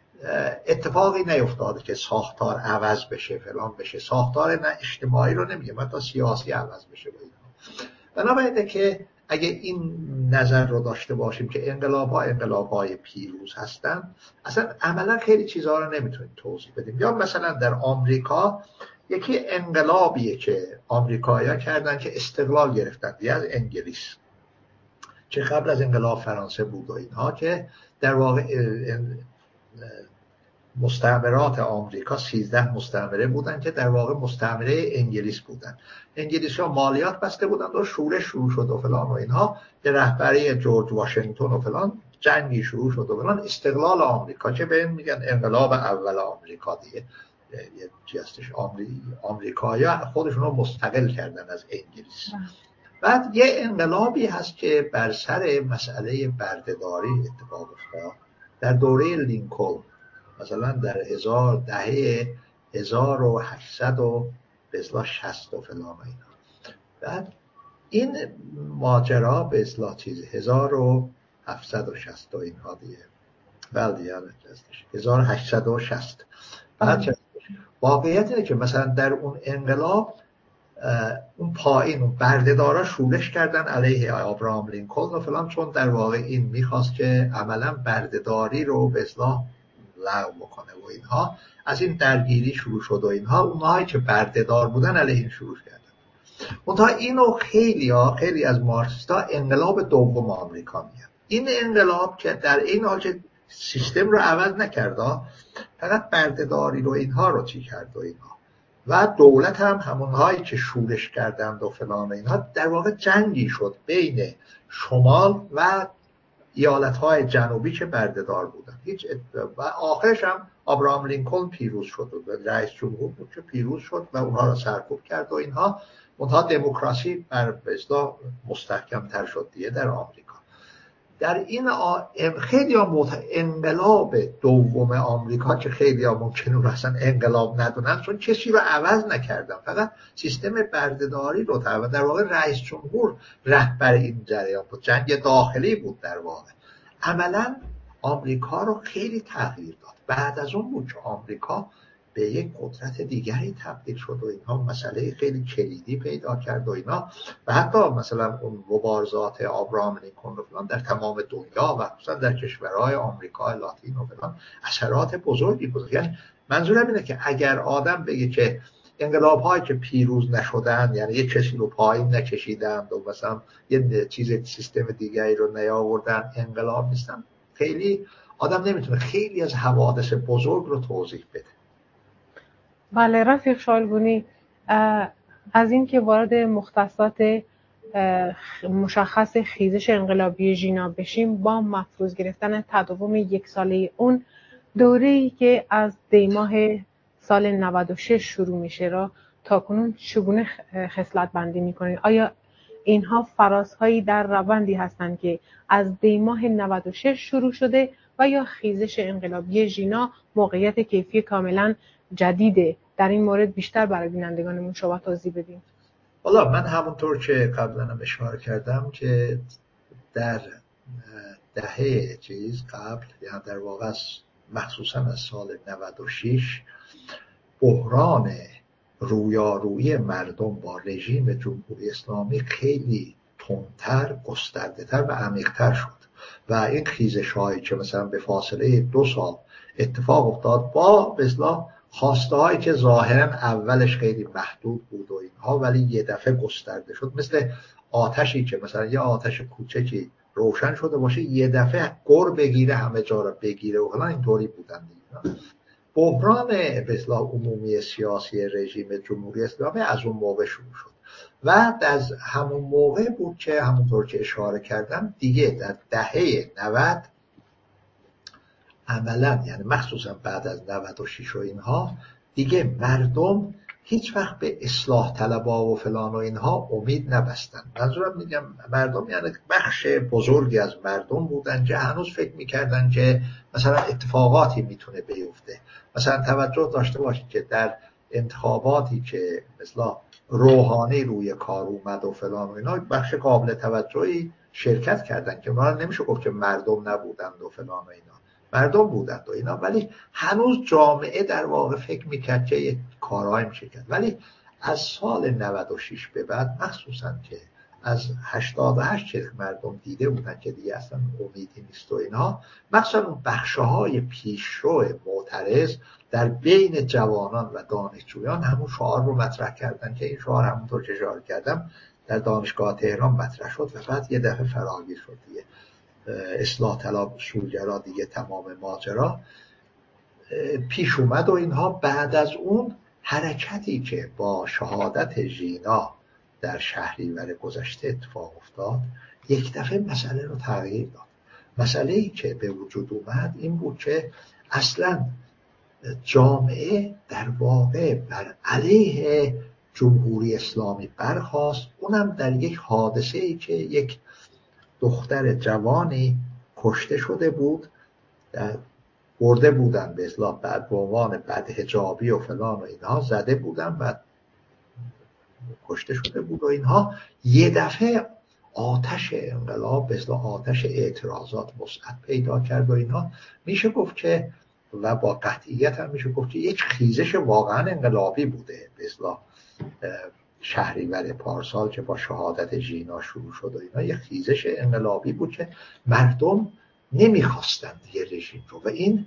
B: اتفاقی نیفتاده که ساختار عوض بشه فلان بشه، ساختار نه اجتماعی رو نمیگم، حتی سیاسی عوض بشه. بنابراینه که اگه این نظر رو داشته باشیم که انقلاب ها انقلاب های پیروز هستن، اصلا عملا خیلی چیزها رو نمیتونیم توضیح بدیم. یا مثلا در آمریکا یکی انقلابیه که آمریکایی‌ها کردن که استقلال گرفتن از انگلیس، که قبل از انقلاب فرانسه بود و اینها، که در واقع مستعمرات آمریکا سیزده مستعمره بودن که در واقع مستعمره انگلیس بودن. انگلیسی ها مالیات بسته بودن و شورش شروع شد و فلان و اینها، که رهبری جورج واشنگتن و فلان، جنگی شروع شد و فلان، استقلال آمریکا، که به این میگن انقلاب اول آمریکا دیگه، یه چیزی هستش، آمریکایی‌ها خودشون رو مستقل کردن از انگلیس. بعد یه انقلابی هست که بر سر مسئله بردهداری اتفاق افتاد در دوره لینکلن، مثلا در هزار دهه هزار و هشتصد و به شصت و فلان و اینا. بعد این ماجرا به اصطلاح چیز هزار و هفتصد و شصت و اینها دیگه، بله دیگه هزار و هشتصد و شصت. بعد واقعیت اینه که مثلا در اون انقلاب اون پایین اون بردهدارا شورش کردن علیه ابراهام لینکلن و فلان، چون در واقع این میخواست که عملا بردهداری رو به اصطلاح لغو بکنه و اینها. از این درگیری شروع شد و اینها، اونهایی که بردهدار بودن علیه این شروع کردن. منتها اینو خیلی ها خیلی از مارکسیستا انقلاب دوم آمریکا میگن. این انقلاب که در این حال که سیستم رو عوض نکرد، فقط بردهداری رو اینها رو چی کرد و اینها، و دولت هم همونهایی که شورش کردند و فلان اینها، در واقع جنگی شد بین شمال و ایالت‌های جنوبی که بردهدار بودن. هیچ و آخرش هم ابراهام لینکلن پیروز شد و رئیس جمهور بود که پیروز شد و اونها را سرکوب کرد و اینها. منتها دموکراسی بر به اصطلاح مستحکم‌تر شد دیگه در آمریکا. در این آ... خیلی ها مت... انقلاب دوم آمریکا که خیلی ها ممکنه رو اصلا انقلاب ندونن، چون کسی رو عوض نکردن، فقط سیستم بردهداری رو تغییر. در واقع رئیس جمهور رهبر این جریان بود، جنگ داخلی بود در واقع. عملا آمریکا رو خیلی تغییر داد. بعد از اون بود که آمریکا به یک قدرت دیگری تبدیل شد و اینها مسئله خیلی کلیدی پیدا کرد و اینا و حتی مثلا اون مبارزات آبراهام لینکلن و فلان در تمام دنیا و خصوصا در کشورهای آمریکا لاتین و فلان اثرات بزرگی بود. یعنی منظورم اینه که اگر آدم بگه که انقلاب هایی که پیروز نشدن، یعنی یه کسی رو پایین نکشیدن و مثلا یه چیز سیستم دیگری رو نیاوردن انقلاب نیستن، خیلی آدم نمیتونه خیلی از حوادث بزرگ رو توضیح بده.
A: بله رفیق شالگونی، از این که وارد مختصات مشخص خیزش انقلابی ژینا بشیم، با مفروض گرفتن تداوم یک ساله اون دوره‌ای که از دیماه سال نود و شش شروع میشه را تاکنون چگونه خصلت بندی میکنید؟ آیا اینها فرازهایی در روندی هستند که از دیماه نود و شش شروع شده و یا خیزش انقلابی ژینا موقعیت کیفی کاملا جدیده؟ در این مورد بیشتر برای بینندگانمون شما توضیح بدیم.
B: والا من همونطور که قبلا هم اشاره کردم که در دهه چیز قبل، یعنی در واقع مخصوصا از سال نود و شش، بحران رویارویی مردم با رژیم جمهوری اسلامی خیلی تندتر، گسترده‌تر و عمیق‌تر شد و این خیزش‌هایی که مثلا به فاصله دو سال اتفاق افتاد با به اصطلاح خواسته‌هایی که ظاهراً اولش خیلی محدود بود و اینها، ولی یه دفعه گسترده شد، مثل آتشی که مثلا یه آتش کوچکی روشن شده باشه یه دفعه گر بگیره همه جا را بگیره و حالا اینطوری بودن دیگه. بحران به اصطلاح عمومی سیاسی رژیم جمهوری اسلامی از اون موقع شروع شد و از همون موقع بود که همونطور که اشاره کردم دیگه در دهه نود عملا، یعنی مخصوصا بعد از نود و شش و اینها، دیگه مردم هیچ وقت به اصلاح طلبها و فلان و اینها امید نبستن. منظورم میگم مردم یعنی بخش بزرگی از مردم بودن که هنوز فکر میکردن که مثلا اتفاقاتی میتونه بیفته. مثلا توجه داشته باشید که در انتخاباتی که مثلا روحانی روی کار اومد و فلان و اینا، بخش قابل توجهی شرکت کردن که ما نمیشه گفت که مردم نبودند و فلان و اینا، مردم بودند و اینا، ولی هنوز جامعه در واقع فکر میکرد که یک کارهایی میشه کرد. ولی از سال نود و شش به بعد، مخصوصا که از هشتاد و هشت چرخ مردم دیده بودن که دیگه اصلا امیدی نیست و اینها، مخصوصا اون بخشهای پیشرو معترض در بین جوانان و دانشجویان همون شعار رو مطرح کردن که این شعار همونطور که اشاره کردم در دانشگاه تهران مطرح شد و بعد یه دفعه فراگیر شد دیگه. اصلاح طلب اصولگرا دیگه تمام ماجرا پیش اومد و اینها. بعد از اون حرکتی که با شهادت ژینا در شهریور گذشته اتفاق افتاد، یک دفعه مسئله رو تغییر داد. مسئله‌ای که به وجود اومد این بود که اصلا جامعه در واقع بر علیه جمهوری اسلامی برخاست، اونم در یک حادثه‌ای که یک دختر جوانی کشته شده بود، برده بودن به اصطلاح بعد به عنوان بدحجابی و فلان و اینها زده بودن و کشته شده بود و اینها. یه دفعه آتش انقلاب به اصطلاح آتش اعتراضات وسعت پیدا کرد و اینها. میشه گفت که و با قطعیت هم میشه گفت که یک خیزش واقعا انقلابی بوده به اصطلاح شهریور پارسال که با شهادت ژینا شروع شد و اینا. یک خیزش انقلابی بود که مردم نمیخواستند یه رژیم رو و این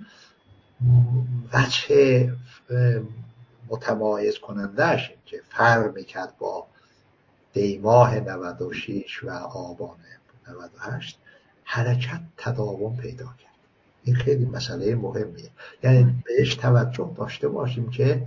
B: وجه متمایز کنندهش این که فرق میکرد با دیماه نود و شش و آبان نود و هشت، حرکت تداوم پیدا کرد. این خیلی مسئله مهمیه، یعنی بهش توجه داشته باشیم که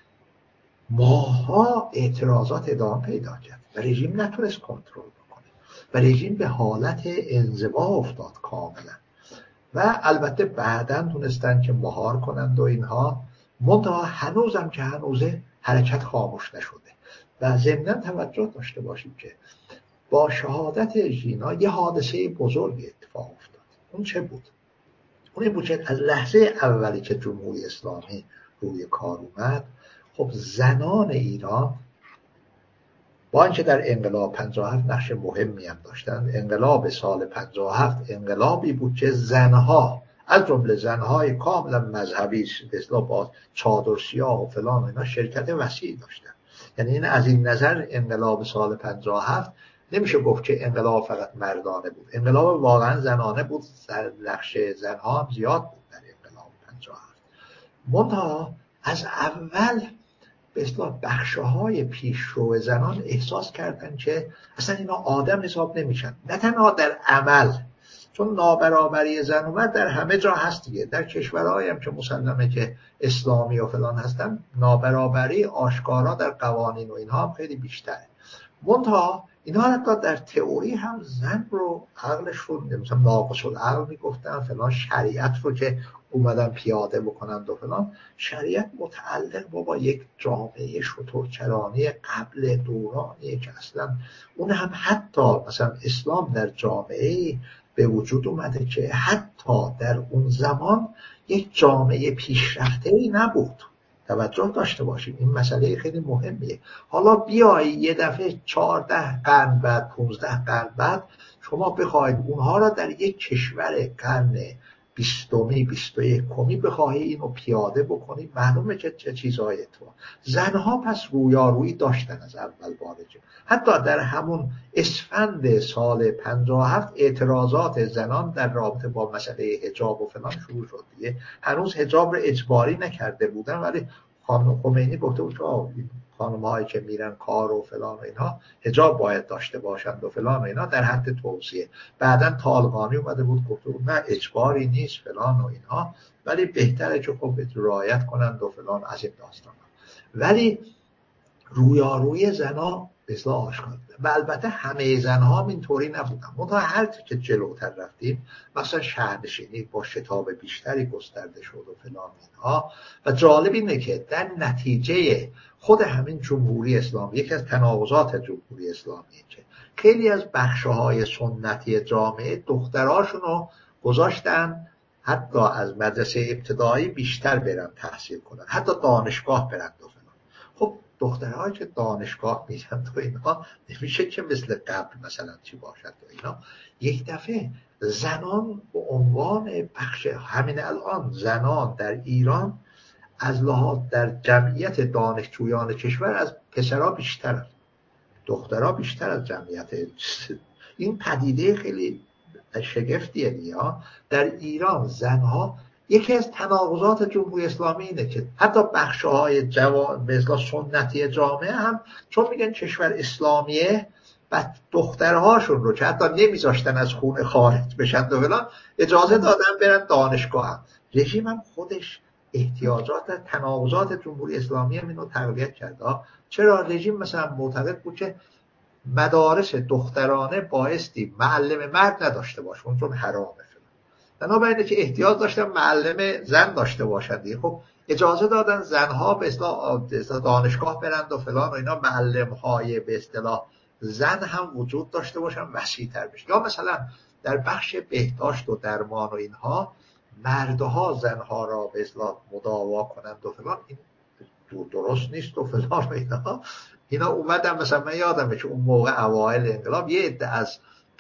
B: ماها اعتراضات ادامه پیدا کرد و رژیم نتونست کنترل بکنه و رژیم به حالت انزوا افتاد کاملا و البته بعداً تونستن که مهار کنند و اینها. منتها هنوزم که هنوزه حرکت خاموش نشده و ضمناً توجه داشته باشیم که با شهادت ژینا یه حادثه بزرگی اتفاق افتاد. اون چه بود؟ اون این بود که از لحظه اولی که جمهوری اسلامی روی کار اومد، خب زنان ایران با اینکه در انقلاب پنجاه و هفت نقش مهمی هم داشتن، انقلاب سال پنجاه و هفت انقلابی بود که زنها از جمله زنهای کاملا مذهبی مثلا با چادر سیاه و فلان و اینا شرکت وسیعی داشتن. یعنی این از این نظر انقلاب سال پنجاه و هفت نمیشه گفت که انقلاب فقط مردانه بود، انقلاب واقعا زنانه بود، نقش زنها هم زیاد بود در انقلاب پنجاه و هفت. منتها از اول به اصطلاح بخش‌های پیشرو زنان احساس کردن که اصلا اینا آدم حساب نمیشن، نه تنها در عمل، چون نابرابری زن و مرد در همه جا هست دیگه، در کشورهایی هم که مسلمه که اسلامی و فلان هستن نابرابری آشکارا در قوانین و اینها هم خیلی بیشتره. منتها اینا حتی در تئوری هم زن رو عقلش رو مثلا ناقص العقل میگفتن فلان، شریعت رو که اومدن پیاده بکنند و فلان، شریعت متعلق با, با یک جامعه شترچرانی قبل دورانیه که اصلا اون هم حتی مثلا اسلام در جامعه به وجود اومده که حتی در اون زمان یک جامعه پیشرفته‌ای نبود. توجه داشته باشیم این مسئله خیلی مهمیه. حالا بیایی یه دفعه چهارده قرن بعد پونزده قرن بعد شما بخواید اونها را در یک کشور قرن بیستمی بیست و یکمی بخواهی اینو پیاده بکنی، معلومه که چه چیزهای تو زنها پس رویارویی داشتن از اول وارجه. حتی در همون اسفند سال پنجاه و هفت اعتراضات زنان در رابطه با مسئله حجاب و فلان شروع شد دیگه. هنوز حجاب رو اجباری نکرده بودن، ولی خانم خمینی گفته بود که خانم هایی که میرن کار و فلان و اینها حجاب باید داشته باشند و فلان و اینا در حد توصیه. بعدن طالقانی اومده بود گفته بود نه اجباری نیست فلان و اینها، ولی بهتره که خب رعایت کنند و فلان از این داستان. ولی رویارویی زنها بسیار آشکار بود و البته همه زنها اینطوری نبودن. منتها هر که جلوتر رفتیم مثلا شهرنشینی با شتاب بیشتری گسترده شد و فلان اینها، و جالب اینه که در نتیجه خود همین جمهوری اسلامی، یکی از تناقضات جمهوری اسلامی که خیلی از بخش‌های سنتی جامعه دختراشون رو گذاشتن حتی از مدرسه ابتدایی بیشتر برن تحصیل کنن، حتی دانشگاه برن و فلان. خب دخترها که دانشگاه میشن تو اینا نمیشه که مثل قبل مثلا چی باشد و اینا. یک دفعه زنان به عنوان بخش، همین الان زنان در ایران از لحاظ در جمعیت دانشجویان کشور از پسرها بیشتر، دخترها بیشتر از جمعیت. این پدیده خیلی شگفتیه دیگه. در ایران زنها، یکی از تناقضات جمهوری اسلامی اینه که حتی بخش‌های جوان به اصطلاح سنتی جامعه هم چون میگن کشور اسلامیه بعد دخترهاشون رو که حتی نمیذاشتن از خونه خارج بشن و فلان اجازه دادن برن دانشگاه. هم رژیم هم خودش احتیاجات تناقضات جمهوری اسلامی هم اینو تقویت کرده. چرا رژیم مثلا معتقد بود که مدارس دخترانه بایستی معلم مرد نداشته باشه چون حرامه، بنابراین که احتیاج داشتن معلم زن داشته باشند. خب اجازه دادن زنها به اصطلاح دانشگاه برند و فلان و اینا، معلم‌های به اصطلاح زن هم وجود داشته باشن، وسیع‌تر بشه. یا مثلا در بخش بهداشت و درمان و اینها مردها زنها را به اصطلاح مداوا کنند و فلان، این درست نیست و فلان و اینا. اینا اومدن مثلا من یادمه که اون موقع اوایل انقلاب یه عده از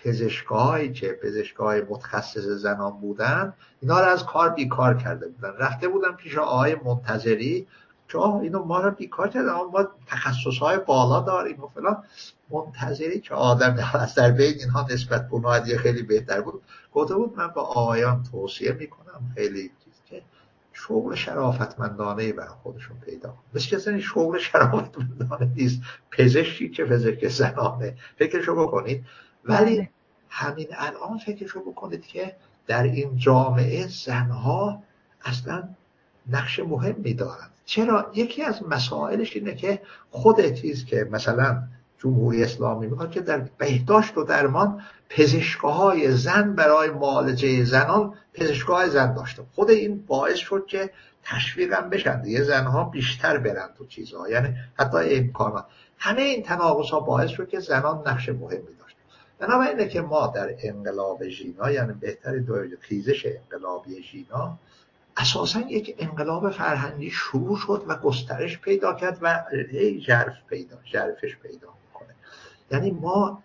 B: پزشکایی که پزشکای متخصص زنان بودن اینا رو از کار بیکار کرده بودن، رفته بودن پیش آقای منتظری که آه اینو ما رو بیکار کردن، ما تخصصهای بالا داریم و فلان. منتظری که آدم از در بین اینها نسبت به اونها خیلی بهتر بود، گفته بود من با آقایان توصیه میکنم خیلی چیز که شغل شرافتمندانه‌ای برای خودشون پیدا کنن. مثل که این شغل شرافتمندانه نیست، پزشکی که پزشک زنانه، فکرشو بکنید. ولی همین الان فکرشو بکنید که در این جامعه زنها اصلا نقش مهمی دارن. چرا؟ یکی از مسائلش اینه که خود چیز که مثلا جمهوری اسلامی میخواد که در بهداشت و درمان پزشک‌های زن برای معالجه زنان پزشک‌های زن داشته. خود این باعث شد که تشویقم بشن دیگه زنها بیشتر برن تو چیزها، یعنی حتی امکانات. همه این تناقض‌ها باعث شد که زنان نقش مهمی داشت. بنابراینه که ما در انقلاب ژینا، یعنی بهتری دو خیزش انقلابی ژینا، اساساً یک انقلاب فرهنگی شروع شد و گسترش پیدا کرد و ژرف پیدا ژرفش پیدا میکنه. یعنی ما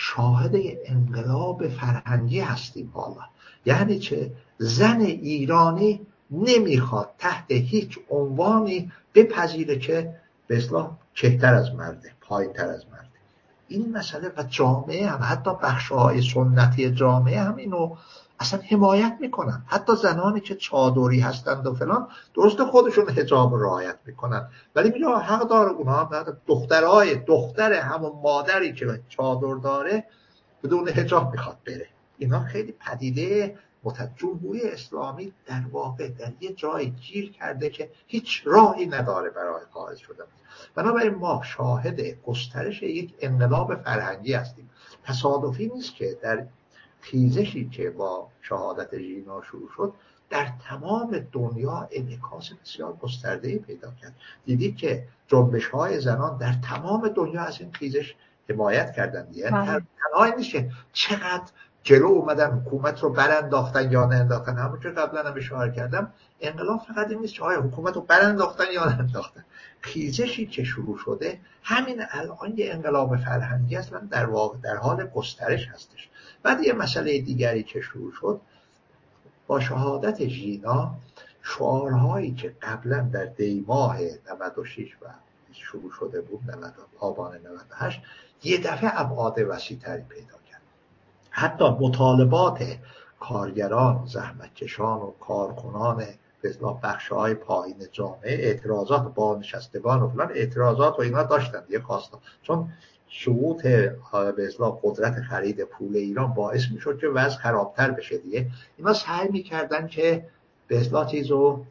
B: شاهد انقلاب فرهنگی هستیم حالا. یعنی چه؟ زن ایرانی نمیخواد تحت هیچ عنوانی بپذیره که به اصطلاح کهتر از مرده، پایین تر از مرده. این مسئله و جامعه هم، حتی بخش‌های سنتی جامعه هم اینو اصلا حمایت میکنن. حتی زنانی که چادری هستند و فلان، درست خودشون حجاب رعایت میکنن، ولی میگه حق داره اونها هم، دخترای دختر همون مادری که چادر داره بدون حجاب میخواد بره. اینا خیلی پدیده مت... جمهوری اسلامی در واقع در یه جای گیر کرده که هیچ راهی نداره برای خارج شدن. بنابراین ما شاهد گسترش یک انقلاب فرهنگی هستیم. تصادفی نیست که در خیزشی که با شهادت ژینا شروع شد در تمام دنیا انعکاس بسیار گسترده‌ای پیدا کرد. دیدید که جنبش‌های زنان در تمام دنیا از این خیزش حمایت کردند. یعنی تنهایی نیست که چقدر جلو اومدن حکومت رو برانداختن یا نه انداختن. همون که قبلا هم اشاره کردم، انقلاب فقط این نیست که آیا حکومت رو برانداختن یا نه انداختن. خیزشی که شروع شده همین الان یه انقلاب فرهنگی اصلا در واقع در حال گسترش هستش. بعد یه مسئله دیگری که شروع شد با شهادت ژینا، شعارهایی که قبلا در دیماه نود و شش و شروع شده بود، آبان نود و هشت، یه دفعه ابعاد وسیع‌تری پیدا کرد. حتی مطالبات کارگران، زحمتکشان و کارکنان به اصطلاح بخش‌های پایین جامعه، اعتراضات بازنشستگان و فلان، اعتراضات و اینا داشتن یه خواستا، چون سقوط به اصطلاح قدرت خرید پول ایران باعث میشد که وضع خرابتر بشه دیگه. اینا سعی میکردن که به اصطلاح چیزو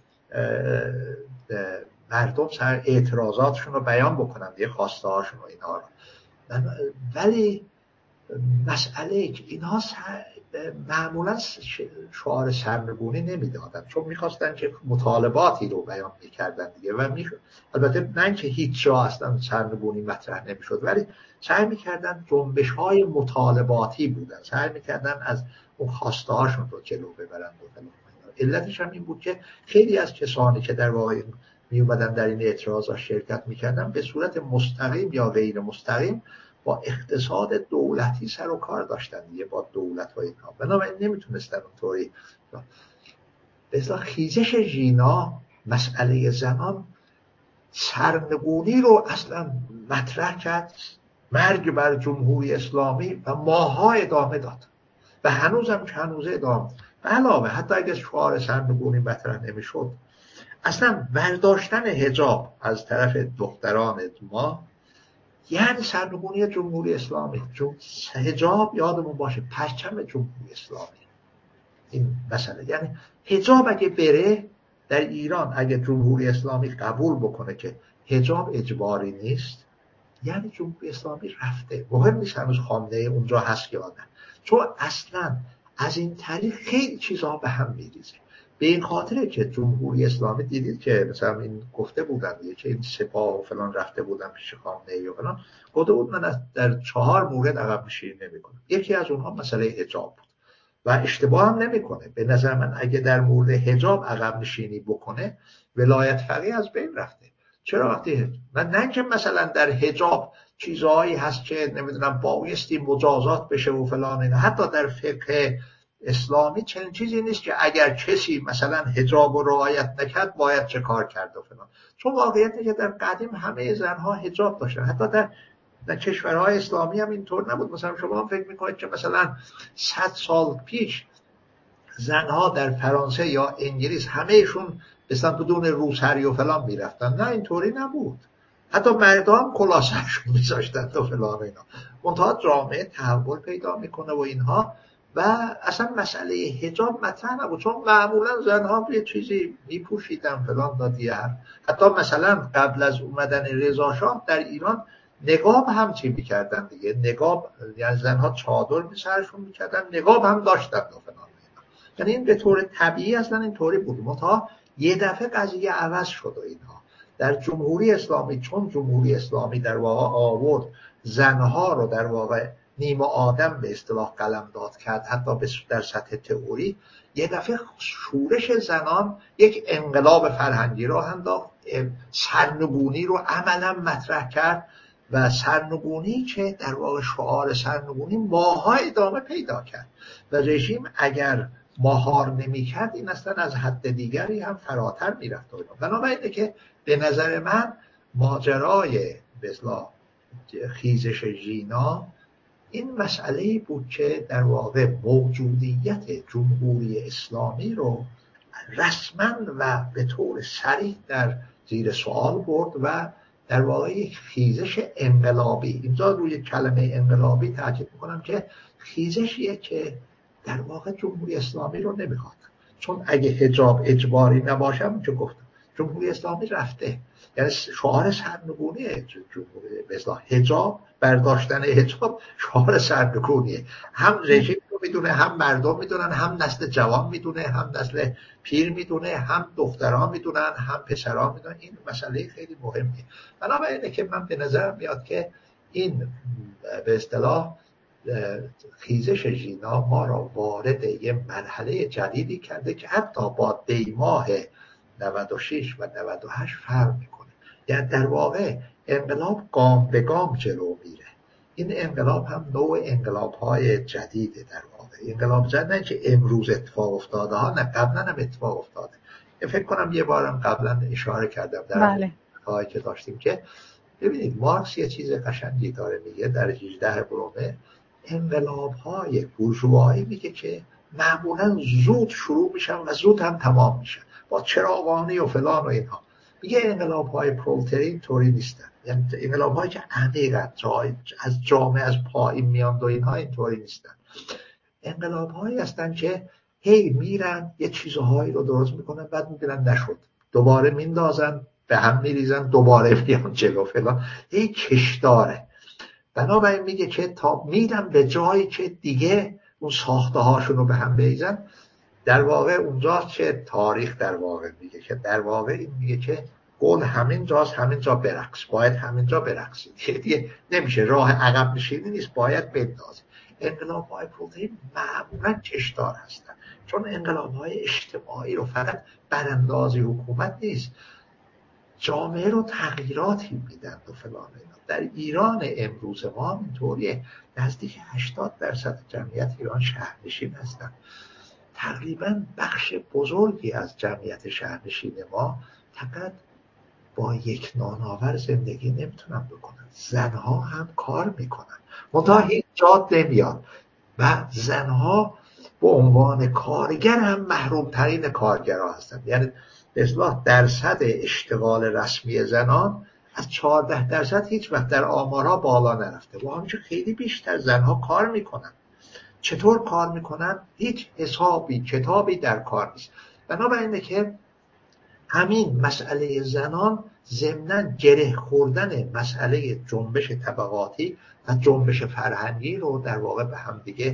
B: مردم سر اعتراضاتشون رو بیان بکنن دیگه، خواسته هاشون و اینا رو. ولی مسئله که اینها معمولا شعار سرنگونی نمیدادن، چون میخواستن که مطالباتی رو بیان میکردن دیگه و میشد. البته نه که هیچ جا اصلا سرنگونی مطرح نمیشد، ولی سعی میکردن جنبش های مطالباتی بودن، سعی میکردن از اون خواسته هاشون رو جلو ببرن. علتش هم این بود که خیلی از کسانی که در واقع می اومدن در این اعتراضات شرکت میکردن به صورت مستقیم یا غیر مستقیم با اقتصاد دولتی سر و کار داشتن دیگه، با دولت و اینا. بنابراین نمیتونستن اونطوری. به اصطلاح خیزش ژینا، مسئله زنان، سرنگونی رو اصلا مطرح کرد، مرگ بر جمهوری اسلامی، و ماها ادامه داد و هنوزم که هنوزه ادامه. علاوه حتی اگه شعار سرنگونی مطرح نمیشد، اصلا برداشتن حجاب از طرف دختران ما یعنی سرنگونی جمهوری اسلامی. چون حجاب یادمون باشه پرچم جمهوری اسلامی. این مسئله یعنی حجاب اگه بره در ایران، اگه جمهوری اسلامی قبول بکنه که حجاب اجباری نیست، یعنی جمهوری اسلامی رفته. مهم نیست هنوز خامنه ای اونجا هست یا نه، چون اصلا از این طریق خیلی چیزها به هم میریزه. به این خاطره که جمهوری اسلامی دیدید که مثلا این گفته بودن که این سپاه و فلان رفته بودن پیش خامنه ای و فلان، گفته بود من در چهار مورد عقب نشینی نمی‌کنم. یکی از اونها مسئله حجاب بود و اشتباه هم نمی‌کنه. به نظر من اگه در مورد حجاب عقب نشینی بکنه، ولایت فقیه از بین رفته. چرا وقتی من نه که مثلا در حجاب چیزهایی هست که نمیدونم بایستی مجازات بشه و فلان اینا، حتی در فقه اسلامی چنین چیزی نیست که اگر کسی مثلا حجاب و رعایت نکرد باید چه کار کرد و فلان. چون واقعیت که در قدیم همه زنها حجاب داشتن، حتی در در کشورهای اسلامی هم اینطور نبود. مثلا شما هم فکر میکنید که مثلا صد سال پیش زنها در فرانسه یا انگلیس همهشون مثلا بدون روسری و فلان میرفتن؟ نه، اینطوری نبود. حتی مردم کلاه سرشون میذاشتن و فلان اینا. منتها جامعه تحول پیدا میکنه و اینها، و اصلا مسئله حجاب مطرح نبود، چون معمولا زنها یه چیزی میپوشیدن فلان دادیه. حتی مثلا قبل از اومدن رضا شاه در ایران نقاب هم چی میکردن دیگه، نقاب یعنی زنها چادر به سرشون میکردن، نقاب هم داشتن و فلان. یعنی این به طور طبیعی اصلا اینطوری بود. منتها یه دفعه قضیه عوض شد و اینها در جمهوری اسلامی، چون جمهوری اسلامی در واقع آورد زنها رو در واقع نیمه آدم به اصطلاح قلمداد کرد، حتی در سطح تئوری، یه دفعه شورش زنان یک انقلاب فرهنگی رو انداخت، سرنگونی رو عملا مطرح کرد و سرنگونی که در واقع شعار سرنگونی ماها ادامه پیدا کرد و رژیم اگر مهار نمی کرد این اصلا از حد دیگری هم فراتر می رفت. بنابراین که به نظر من ماجرای به اصطلاح خیزش ژینا این مسئله بود که در واقع موجودیت جمهوری اسلامی رو رسما و به طور صریح در زیر سوال برد و در واقع یک خیزش انقلابی، اینجا روی کلمه انقلابی تاکید میکنم که خیزشیه که در واقع جمهوری اسلامی رو نمیخواد، چون اگه حجاب اجباری نباشه همونجا گفتم جمهوری اسلامی رفته، یعنی شعار سرنگونیه جمهوری به اصطلاح حجاب، برداشتن حجاب شعار سرنگونیه، هم رژیم رو میدونه، هم مردم میدونن، هم نسل جوان میدونه، هم نسل پیر میدونه، هم دختران میدونن، هم پسران میدونن. این مسئله خیلی مهمه. بنابراینه که من به نظر میاد که این به اصطلاح خیزش ژینا ما را وارد یه مرحله جدیدی کرده که حتی با دیماه نود و شش و نود و هشت فرق میکنه. یعنی در واقع انقلاب گام به گام جلو میره. این انقلاب هم نوع انقلاب‌های جدیده در واقع. انقلاب جدید نه که امروز اتفاق افتاده ها، نه قبلا هم اتفاق افتاده. فکر کنم یه بارم قبلا اشاره کردم در
A: بله.
B: هایی که داشتیم که ببینید مارکس یه چیز قشنگی داره میگه در هجده برومه، انقلاب‌های بورژوایی میگه که معمولا زود شروع میشن و زود هم تمام میشن با چراغانی و فلان و اینها. میگه انقلاب‌های پرولتری طوری نیستن، یعنی انقلاب‌هایی که عمیقاً از جامعه از پایین میاند و اینها اینطوری نیستن. انقلاب‌هایی هستن که هی میرن یه چیزهایی رو درست میکنن بعد میبینن نشد، دوباره میندازن به هم میریزن، دوباره میان جلو فلان. هی کشداره. بنابراین میگه که تا میرن به جایی که دیگه اون ساخته هاشون رو به هم بریزن، در واقع اونجا چه تاریخ در واقع میگه که در واقع این میگه که گل همین جاست، همین جا برقص، باید همین جا برقصید. دیگه نمیشه، راه عقب نشینی نیست، باید بندازید. انقلاب‌های پرولتاری معمولا کشدار هستن، چون انقلاب‌های اجتماعی رو فقط براندازی حکومت نیست، جامعه رو تغییراتی میدن و فلان. در ایران امروز ما اینطوریه، نزدیک هشتاد درصد جمعیت ایران شهرنشین هستن. تقریبا بخش بزرگی از جمعیت شهرنشین ما فقط با یک نانآور زندگی نمیتونن بکنن. زنها هم کار میکنن، منتها هیچ جا نمیاد و زنها به عنوان کارگر هم محروم ترین کارگرها هستن. یعنی به اصطلاح درصد اشتغال رسمی زنان از چهارده درصد هیچ وقت در آمارها بالا نرفته و همچه خیلی بیشتر زنها کار میکنن. چطور کار میکنن؟ هیچ حسابی کتابی در کار نیست. بنابراینه که همین مسئله زنان ضمناً گره خوردن مسئله جنبش طبقاتی و جنبش فرهنگی رو در واقع به هم دیگه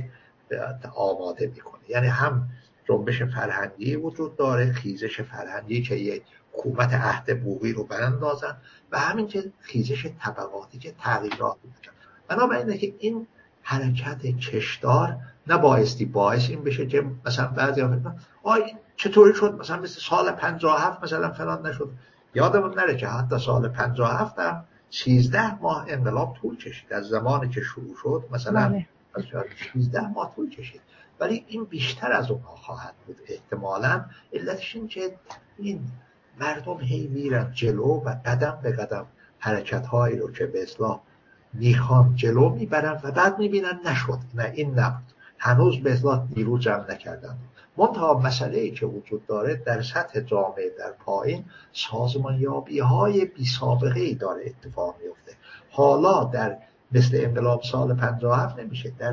B: آماده میکنه. یعنی هم جنبش فرهنگی وجود داره، خیزش فرهنگی که یک حکومت عهد بوقی رو براندازن، و همین که خیزش طبقاتی که تغییرات میکنه. بنابراینه که این حرکت کشدار نبایستی باعث این بشه که مثلا بعضی ها بگن آی چطوری شد مثلا مثل سال پنجاه و هفت مثلا فلان نشد. یادمون نره که حتی سال پنجاه و هفت هم سیزده ماه انقلاب طول کشید. از زمانی که شروع شد مثلا
A: بله.
B: سیزده ماه طول کشید، ولی این بیشتر از اونها خواهد بود احتمالاً. علتش این که این مردم هی میرن جلو و قدم به قدم حرکت‌هایی رو که به اصطلاح میخوان جلو میبرن و بعد میبینن نشد. نه این نبود، هنوز به اصطلاح نیرو جمع نکردن. منتها مسئله‌ای که وجود داره در سطح جامعه در پایین سازمانیابی‌های بی سابقه‌ای داره اتفاق میفته. حالا در مثل انقلاب سال پنجاه و هفت نمیشه، در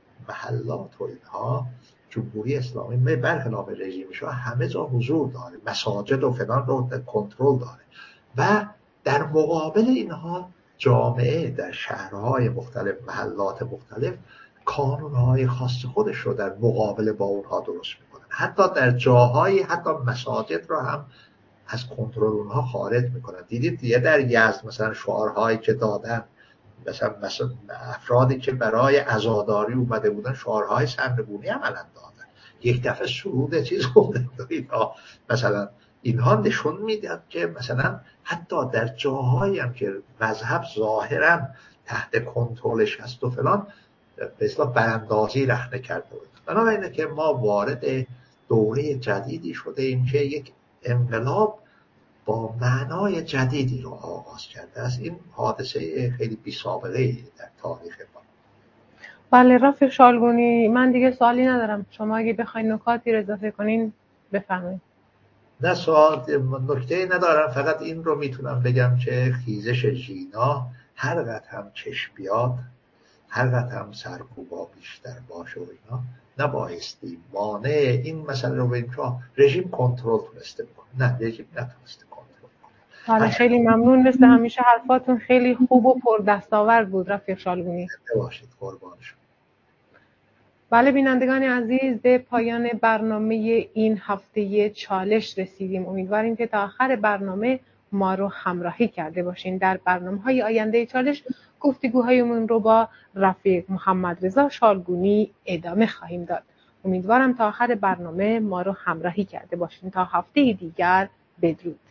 B: محلات و اینها جمهوری اسلامی به برخلاف رژیم شاه همه جا حضور داره، مساجد و فلان رو کنترل داره و در مقابل اینها جامعه در شهرهای مختلف، محلات مختلف کانونهای خاص خودش رو در مقابل با اونها درست میکنن. حتی در جاهایی حتی مساجد رو هم از کنترل اونها خارج میکنن. دیدید دیگه در یزد مثلا شعارهایی که دادن، مثلا, مثلا افرادی که برای عزاداری اومده بودن شعارهای سرنگونی عملا دادن. یک دفعه سرود چیز خوندن مثلا اینها نشون میداد که مثلا حتی در جاهایی هم که مذهب ظاهرا تحت کنترلش هست و فلان، به اصطلاح براندازی رخنه کرده بود. بنابراینه که ما وارد دوره جدیدی شده ایم که یک انقلاب با معنای جدیدی رو آغاز کرده است. این حادثه خیلی بی سابقه در تاریخ ما.
A: بله رفیق شالگونی، من دیگه سوالی ندارم. شما اگه بخواید نکاتی رو اضافه کنین بفرمایید.
B: نه سوال نکته ندارم، فقط این رو میتونم بگم که خیزش ژینا هر قدر هم چشم بیاد، هر قدر هم سرکوبا بیشتر باشه و اینا، نبایستی مانع این مسئله رو بگیم که رژیم کنترل تونسته بکنه. نه، رژیم نتونسته کنترل کنه.
A: بله خیلی ممنون، مثل همیشه حرفاتون خیلی خوب و پردستاورد بود رفیق شالگونی.
B: ببخشید قربان شما.
A: بله بینندگان عزیز، به پایان برنامه این هفته چالش رسیدیم. امیدواریم که تا آخر برنامه ما رو همراهی کرده باشین. در برنامه‌های آینده چالش گفتگوهایمون رو با رفیق محمد رضا شالگونی ادامه خواهیم داد. امیدوارم تا آخر برنامه ما رو همراهی کرده باشین. تا هفته دیگر بدرود.